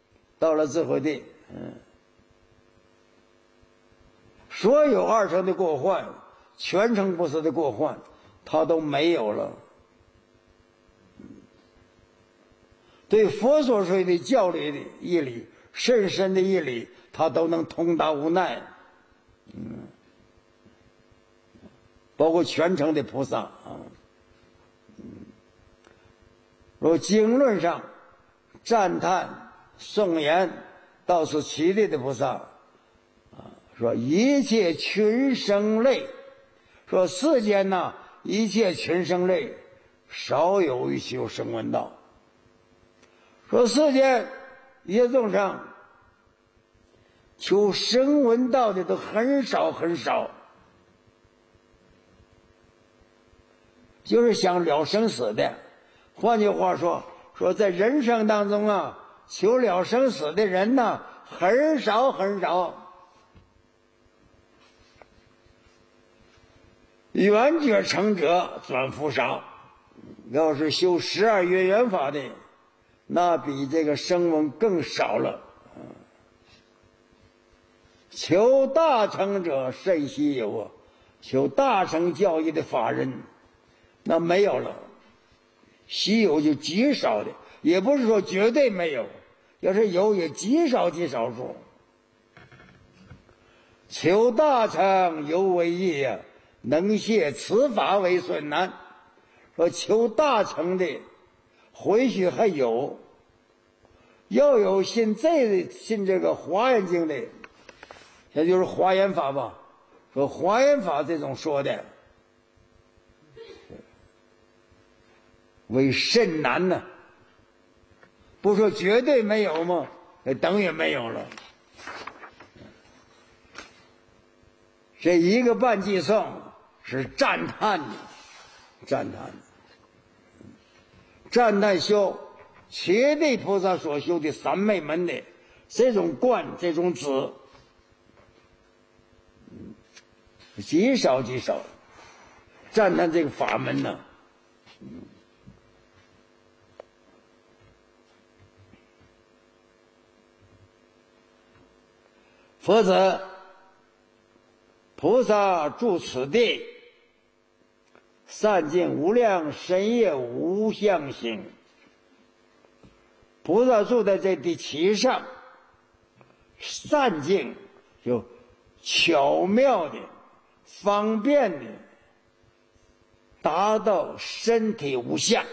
所有二乘的过患，全乘不是的过患，他都没有了。对佛所说的教理的义理，甚深的义理，他都能通达无奈。包括全乘的菩萨啊。如经论上赞叹颂言到此七地的菩萨。说一切群生类，说世间呢，一切群生类少有一修声闻道。说世间一切众生求声闻道的都很少，就是想了生死的。换句话说，在人生当中啊，求了生死的人呢，很少。圆觉成者转复少，要是修12月圆法的，那比这个声闻更少了。求大成者甚稀有啊，求大成教义的法人那没有了，稀有就极少的，也不是说绝对没有，要是有也极少数。求大成犹为易呀，能谢此法为损难。说求大成的或许还有，要有信这个华严经的，也就是华严法吧。说华严法这种说的为甚难呢，不说绝对没有吗？等于没有了。 这一个半寄送是赞叹的，赞叹修切地菩萨所修的三昧门的这种观，这种子，极少，赞叹这个法门呢。佛子，菩萨住此地，散尽无量深业无相行。菩萨住在这地其上，散尽就巧妙的、方便的达到身体无相。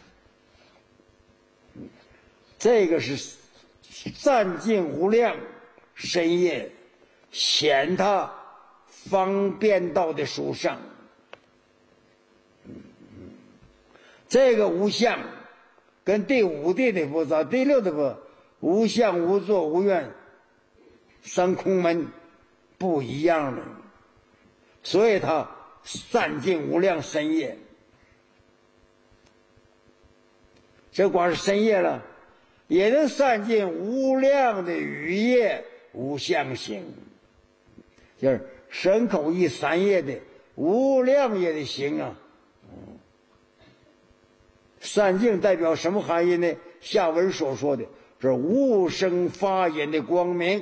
这个是散尽无量深业显他方便道的殊胜。这个无相跟第五地的菩萨、第六的菩萨无相无作无愿三空门不一样的，所以他散尽无量深业。这光是深业了，也能散尽无量的语业无相行，就是身口意三业的无量业的行啊。散尽代表什么含义呢？下文所说的是无生发言的光明，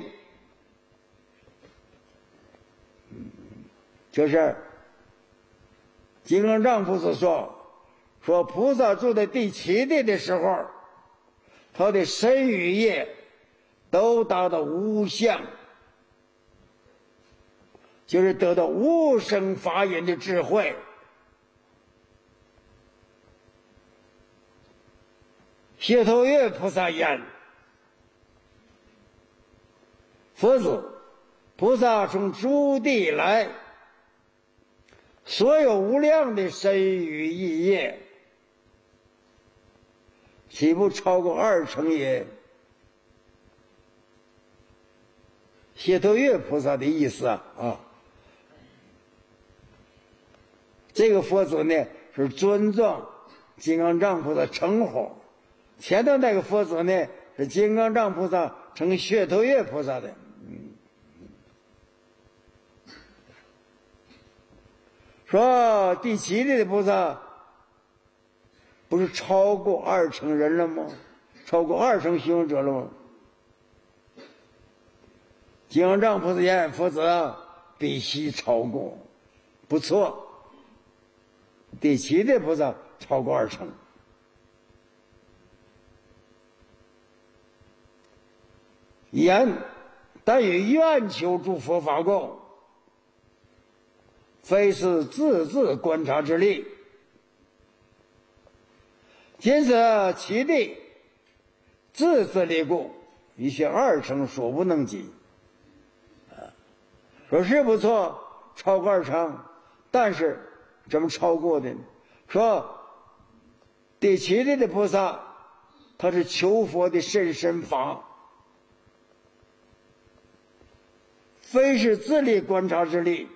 就是金刚藏菩萨说菩萨住在第七地的时候，他的身语业都达到无相，就是得到无生发言的智慧。解脱月菩萨言：佛子，菩萨从诸地来，所有无量的身语意业，岂不超过20%也？解脱月菩萨的意思啊，这个佛子呢是尊重金刚藏菩萨称呼，前头那个佛子呢是金刚藏菩萨称解脱月菩萨的。说第七地的菩萨不是超过20%人了吗？超过20%修行者了吗？金刚藏菩萨言：佛子必须超过，不错。第七地菩萨超过20%。言但与愿求诸佛法供，非是自观察之力。今此其地自力故，一切20%所不能及。说是不错，超过20%，但是怎么超过的呢？说第七地的菩萨，他是求佛的甚深法，非是自力观察之力，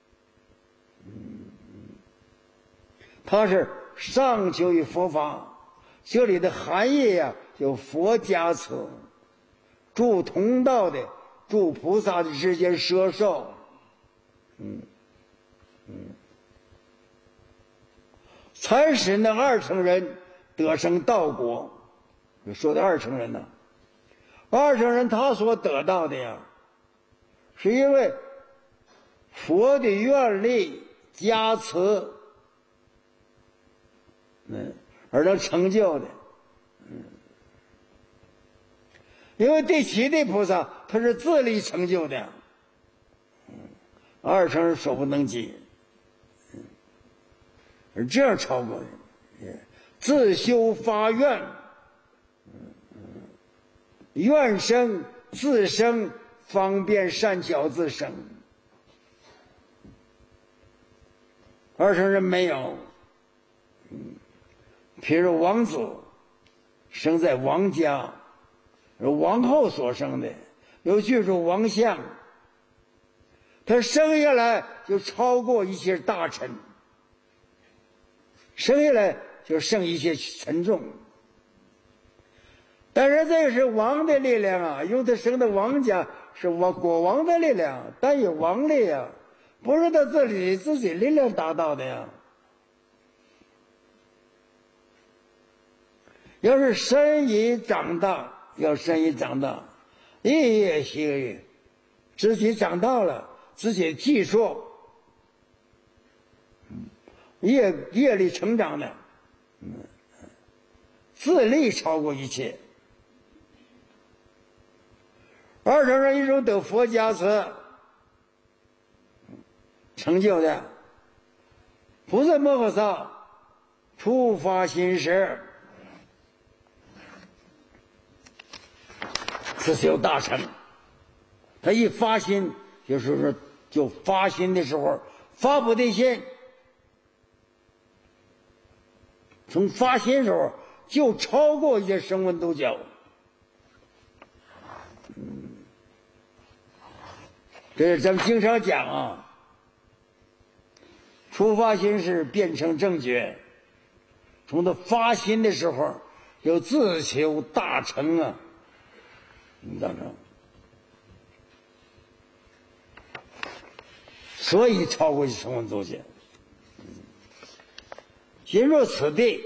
他是上求于佛法。这里的含义呀，有佛加持，助同道的，助菩萨的之间摄受。才使那20%人得生道果。说的20%人呢，20%人他所得到的呀，是因为佛的愿力加持，而能成就的。因为第七地菩萨他是自力成就的，20%人所不能及，而这样超过的，自修发愿，愿生自生，方便善巧自生。20%人没有，譬如王子生在王家，王后所生的，又居住王相， 他生下来就超过一切大臣，生下来就胜一切沉重。但是这个是王的力量啊，用他生的王家是国王的力量，但有王力呀，不是他自己力量达到的呀。要是身已长大，日月息日，自己长大了，自己的技术业力成长的，自力超过一切。二乘人一种得佛加持成就的，菩萨摩诃萨初发心时，这是有大成。他一发心，就是说就发心的时候发菩提心，从发心时候就超过一些声闻度教。这是咱们经常讲啊，初发心是变成正觉，从他发心的时候就自求大成啊，大成，所以超过声闻度教。进入此地，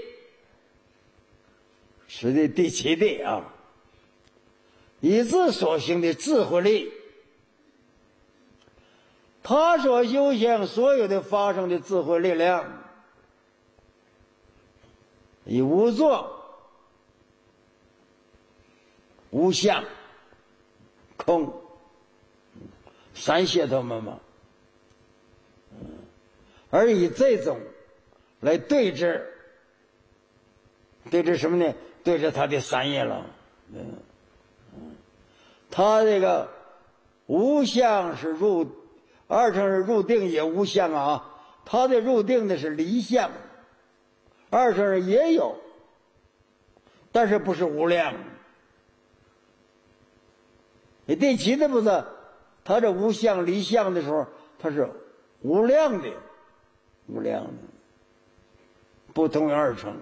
是第七地啊，以自所行的智慧力，他所修行所有的发生的智慧力量，以无作、无相、空三解脱门嘛，而以这种来对峙什么呢？对峙他的三业了。他这个无相是二乘是入定也无相啊，他的入定的是离相，二乘是也有，但是不是无量。你第七的不是，他这无相离相的时候，他是无量的，不同于二乘，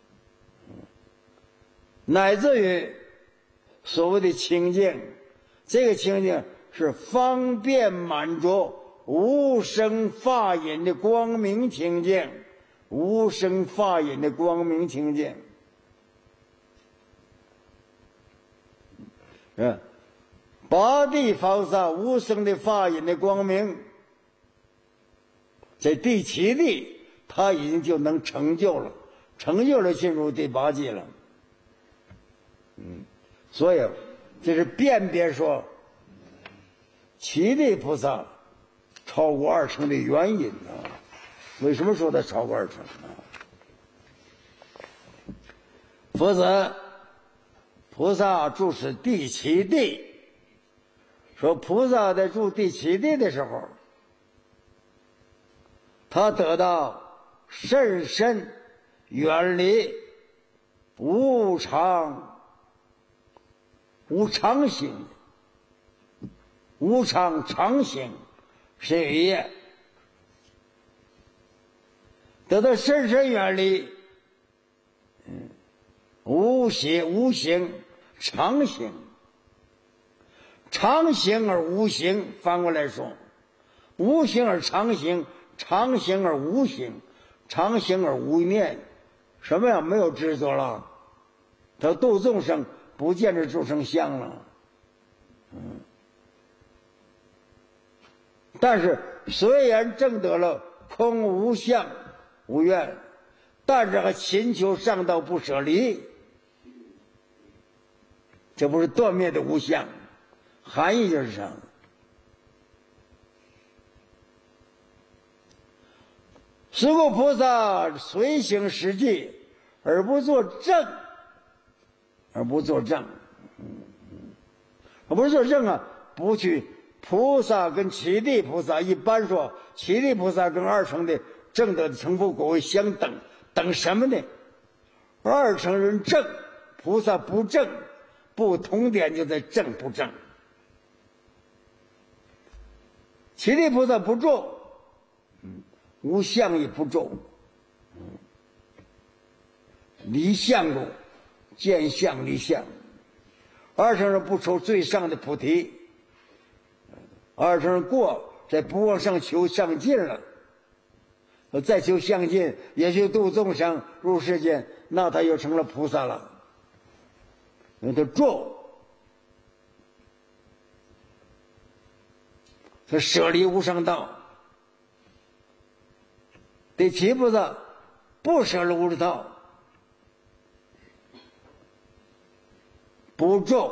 乃至于所谓的清净，这个清净是方便满足无生法隐的光明清净，无生法隐的光明清净，八地方萨无生的法隐的光明，在第七地他已经就能成就了进入第八地了。所以这是辨别说七地菩萨超过二乘的原因啊。为什么说他超过二乘啊？否则菩萨住持第七地，说菩萨在住第七地的时候，他得到甚深远离无常行，无常常行是语业，得到深深远离无形常行，常行而无形，反过来说，无形而常行，常行而无形，常行而无念。什么呀？没有执着了，他度众生不见着众生相了。但是虽然证得了空无相无愿，但是还勤求上道不舍离，这不是断灭的无相，含义就是这样。是故菩萨随行实际而不作证，不是做证啊，不去。菩萨跟七地菩萨一般说，七地菩萨跟二乘的证得的成佛果位相等，等什么呢？二乘人证，菩萨不证，不同点就在证不证。 七地菩萨不住，无相亦不住，离相故，见相离相。二乘人不求最上的菩提，二乘人过在不往上求上进了，再求上进，也就度众生入世间，那他又成了菩萨了。那他住，他舍离无上道。第七菩萨不舍离无上道，不住，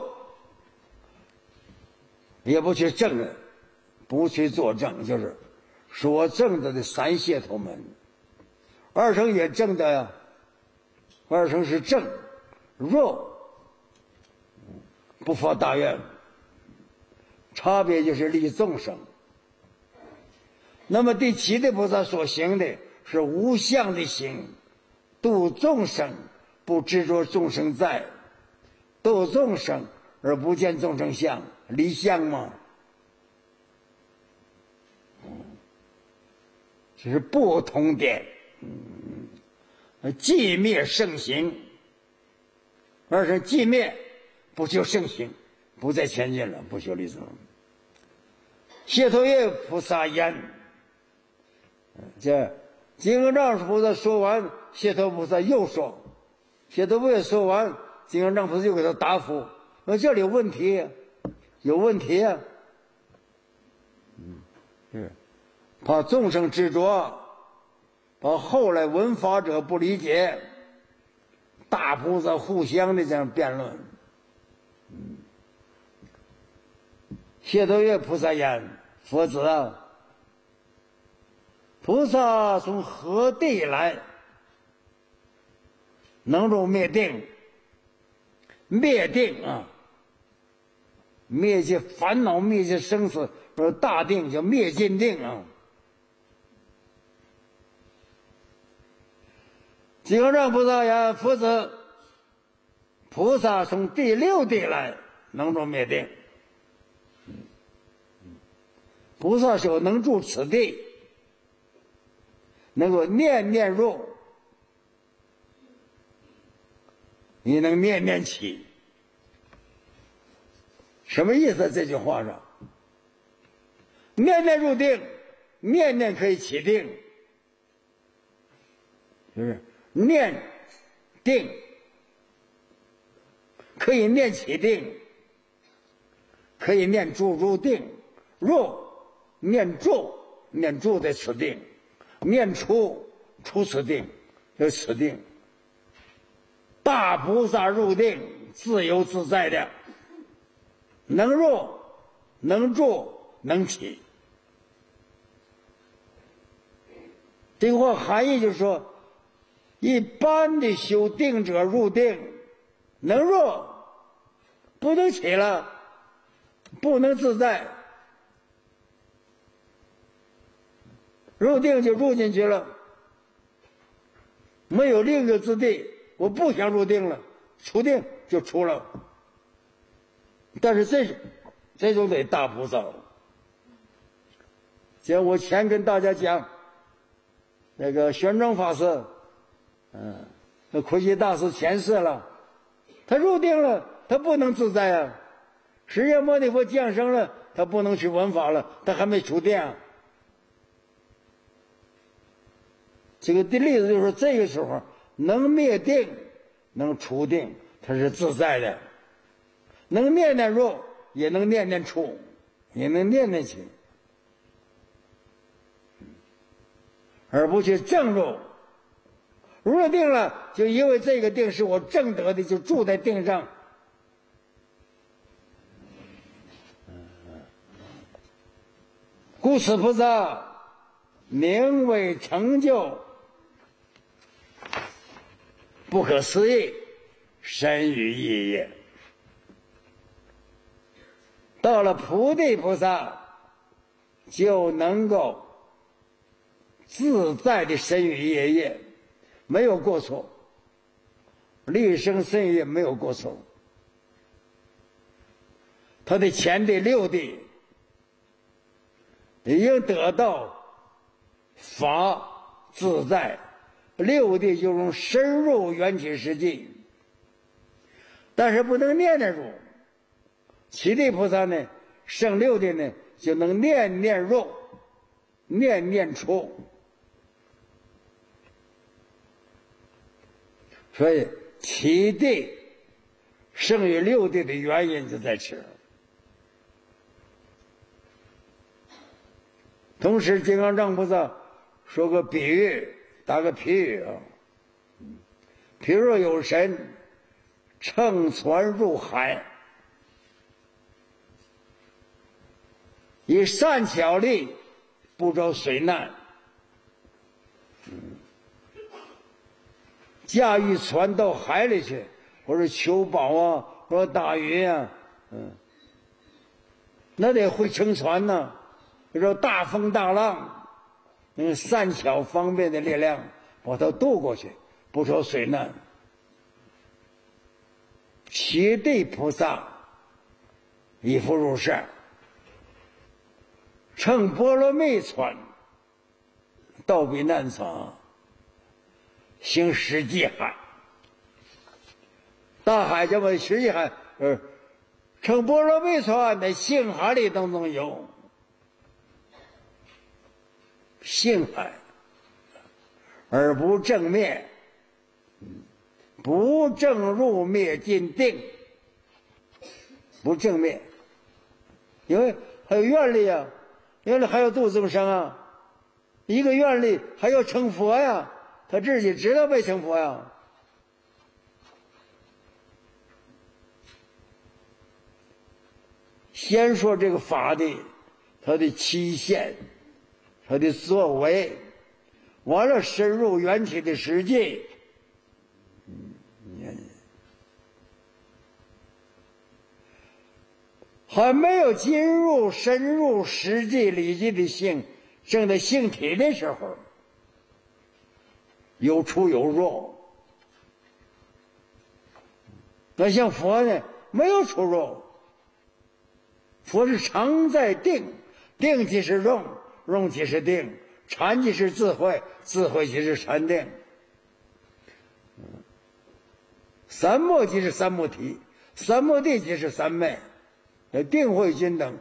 也不去证人，不去作证，就是所证的三解脱门。二乘也证的呀，二乘是证，若不发大愿，差别就是利众生。那么第七的菩萨所行的是无相的行，度众生，不执着众生在，度众生而不见众生相，离相吗？这是不同点。寂灭圣行，而是寂灭不求圣行，不再前进了，不求离众。解脱业菩萨言，这金刚藏菩萨说完，解脱菩萨又说，解脱菩萨说完，金刚藏菩萨又给他答复，那这里有问题，有问题啊。是怕众生执着，把后来闻法者不理解，大菩萨互相的这样辩论。解脱业菩萨言，佛子啊，菩萨从何地来，能入灭定？灭定啊，灭尽烦恼，灭尽生死，说大定叫灭尽定啊。金刚藏菩萨言，佛子，菩萨从第六地来，能入灭定。菩萨说能住此地，能够念念入，你能念念起。什么意思？这句话上，念念入定，念念可以起定，就是念定可以念起定，可以念住入定，入念住，念住在此定，念出出此定，有此定。大菩萨入定，自由自在的，能入能住能起。这个话含义就是说，一般的修定者入定能入，不能起了，不能自在。入定就入进去了，没有另一个之地，我不想入定了，出定就出了。但是这种得大菩萨。像我前跟大家讲，那个玄奘法师，那魁西大师前世了，他入定了，他不能自在啊。释迦牟尼佛降生了，他不能去闻法了，他还没出定啊。这个的例子就是说，这个时候能灭定，能出定，他是自在的，能念念入，也能念念出，也能念念起，而不去正入。入定了，就因为这个定是我正得的，就住在定上。故此菩萨名为成就不可思议深于意也。到了菩提菩萨，就能够自在的深于业业，没有过错，立生深业没有过错。他的前地六地已经得到法自在，六地就能深入缘起实际，但是不能念念入。七地菩萨呢，胜六地呢，就能念念入，念念出。所以七地胜于六地的原因就在此。同时金刚藏菩萨说个比喻，打个比喻啊，譬如有神乘船入海，以善巧力不着水难，驾驭船到海里去，或者求宝啊，或者打鱼啊，那得会乘船呢。比如说大风大浪，善巧方便的力量把它渡过去，不受水难。七地菩萨亦复如是，乘波罗蜜船到彼难场，行十际海。大海叫做十际海，乘波罗蜜船在性海里当中游。性海而不正灭，不正入灭尽定，不正灭，因为还有愿力啊，愿力还要度众生啊，一个愿力还要成佛呀，他自己知道没成佛呀。先说这个法的它的期限，他的作为，完了深入缘起的实际，还没有进入深入实际理际的性正在性体的时候，有出有入。那像佛呢，没有出入，佛是常在定，定即是用，用即是定，禅即是智慧，智慧即是禅定，三摩即是三摩提，三摩地即是三昧，定慧均等，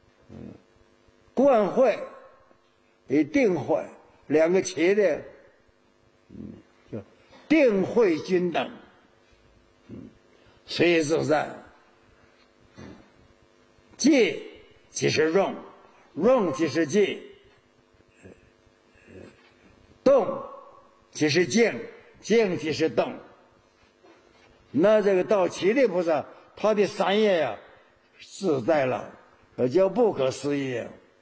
观慧与定慧两个起的，就定慧均等，随自在。寂即是用，用即是寂，动即是静，静即是动。那这个到七地菩萨，他的三业呀，自在了，叫不可思议。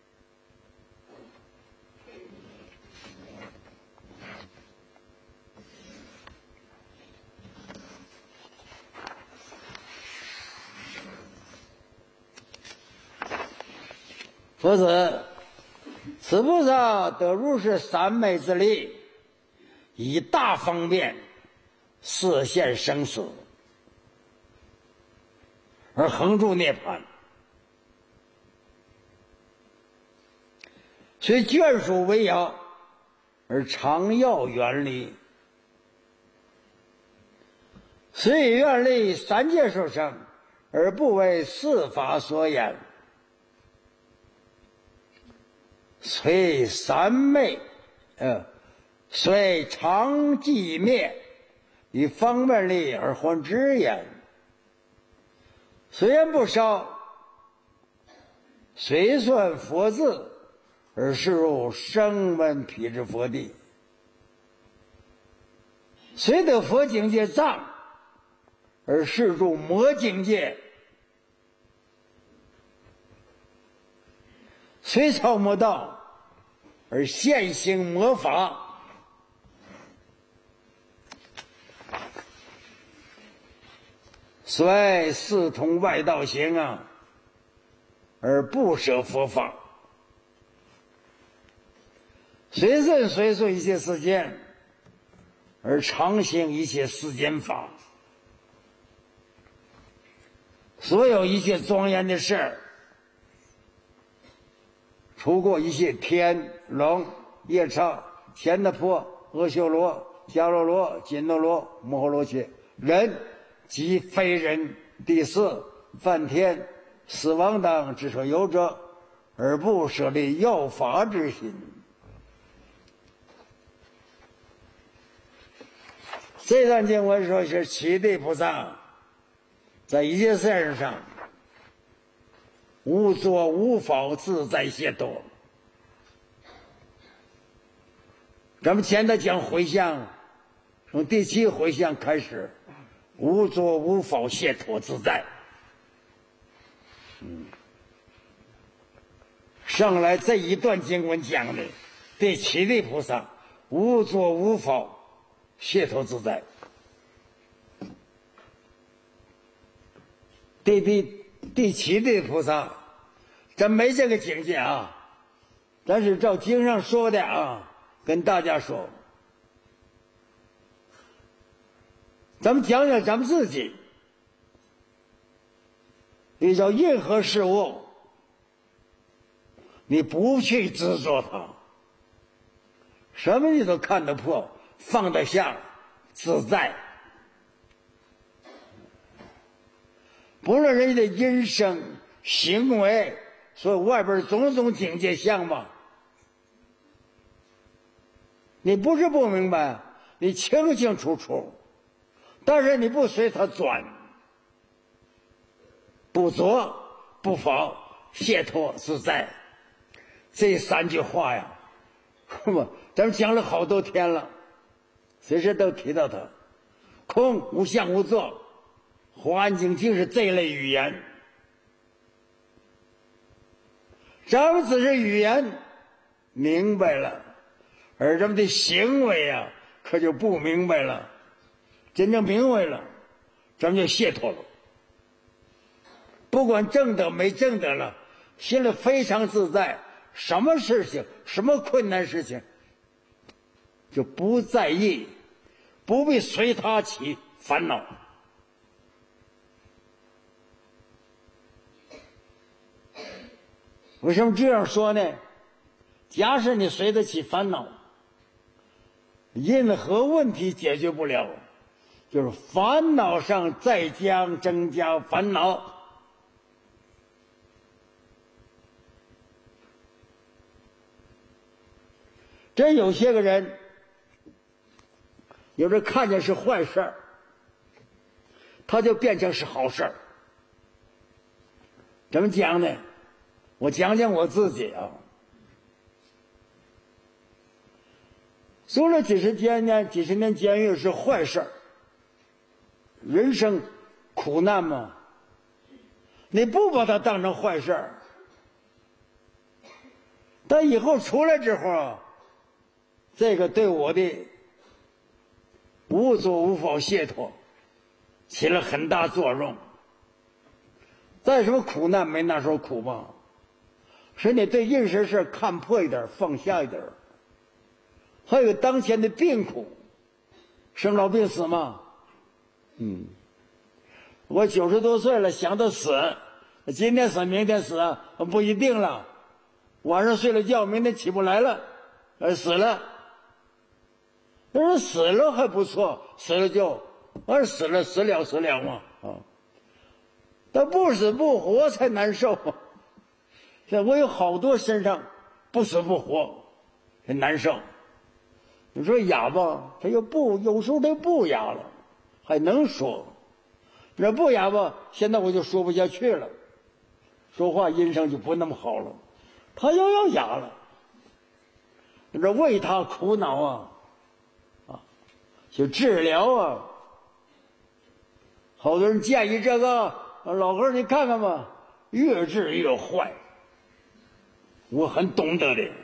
夫子，此菩萨得如是三昧之力，以大方便示现生死，而恒住涅槃。虽眷属为遥，而常要远离。虽以愿力三界受生，而不为四法所掩。虽三昧，虽常寂灭，以方便力而还之言。虽然不少，虽算佛字，而是入声闻辟支佛地。虽得佛境界藏，而是入魔境界。虽超魔道，而现行魔法。虽四通外道行啊，而不舍佛法。虽任随顺一切世间，而常行一切世间法。所有一切庄严的事儿， 出过一些天、龙、夜叉、天的婆、阿修罗、迦罗罗、紧那罗、摩诃罗伽，人即非人，第四梵天、死亡等之所有者，而不设立要法之心。这段经文说是七地菩萨在一切事上无作无否，自在解脱。咱们现在讲回向，从第七回向开始，无作无否，解脱自在。上来这一段经文讲的第七地菩萨无作无否，解脱自在。第七地菩萨，咱没这个境界啊，咱是照经上说的啊，跟大家说。咱们讲讲咱们自己，遇到任何事物，你不去执着它，什么你都看得破，放得下，自在。不论人家的因生行为，所以外边种种境界相貌，你不是不明白，你清清楚楚，但是你不随他转，不作不否，解脱自在。这三句话呀，咱们讲了好多天了，随时都提到它。空无相无作，华严经就是这类语言。咱们只是语言明白了，而咱们的行为啊，可就不明白了。真正明白了，咱们就解脱了。不管正得没正得了，心里非常自在，什么事情，什么困难事情，就不在意，不必随他起烦恼。为什么这样说呢？假使你随得起烦恼，任何问题解决不了，就是烦恼上再将增加烦恼。真有些个人，有时看见是坏事儿，他就变成是好事儿。怎么讲呢？我讲讲我自己啊。做了几十年监狱是坏事儿，人生苦难嘛，你不把它当成坏事儿，但以后出来之后啊，这个对我的无作无否解脱起了很大作用。再什么苦难没那时候苦吧，使你对人生事看破一点，放下一点。还有当前的病苦，生老病死嘛。我90多岁了，想到死，今天死明天死不一定了。晚上睡了觉，明天起不来了，死了。但是死了还不错，死了就死了嘛啊。但不死不活才难受。我有好多身上不死不活，很难受。你说哑巴，他有时候他不哑了，还能说。你说不哑巴，现在我就说不下去了，说话音声就不那么好了。他要哑了，你说为他苦恼去治疗啊。好多人建议这个老哥，你看看吧，越治越坏。我很懂得的。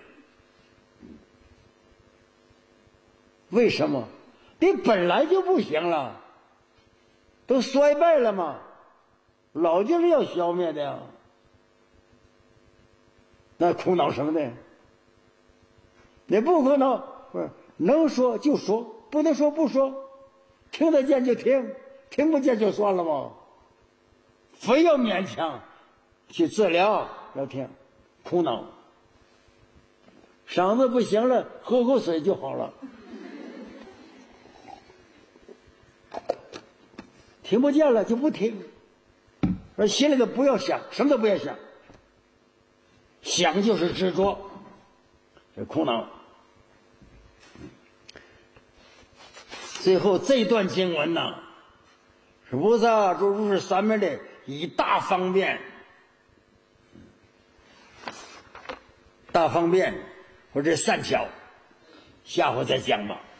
为什么？你本来就不行了，都衰败了嘛，老就是要消灭的呀。那苦恼什么呢？你不苦恼，不是能说就说，不能说不说，听得见就听，听不见就算了嘛。非要勉强去治疗要听，苦恼。 嗓子不行了，喝口水就好了。听不见了就不听，而心里头不要想，什么都不要想，想就是执着，这苦恼。最后这段经文呢，是菩萨诸如是三昧的一大方便，大方便或者善巧，下回再讲吧。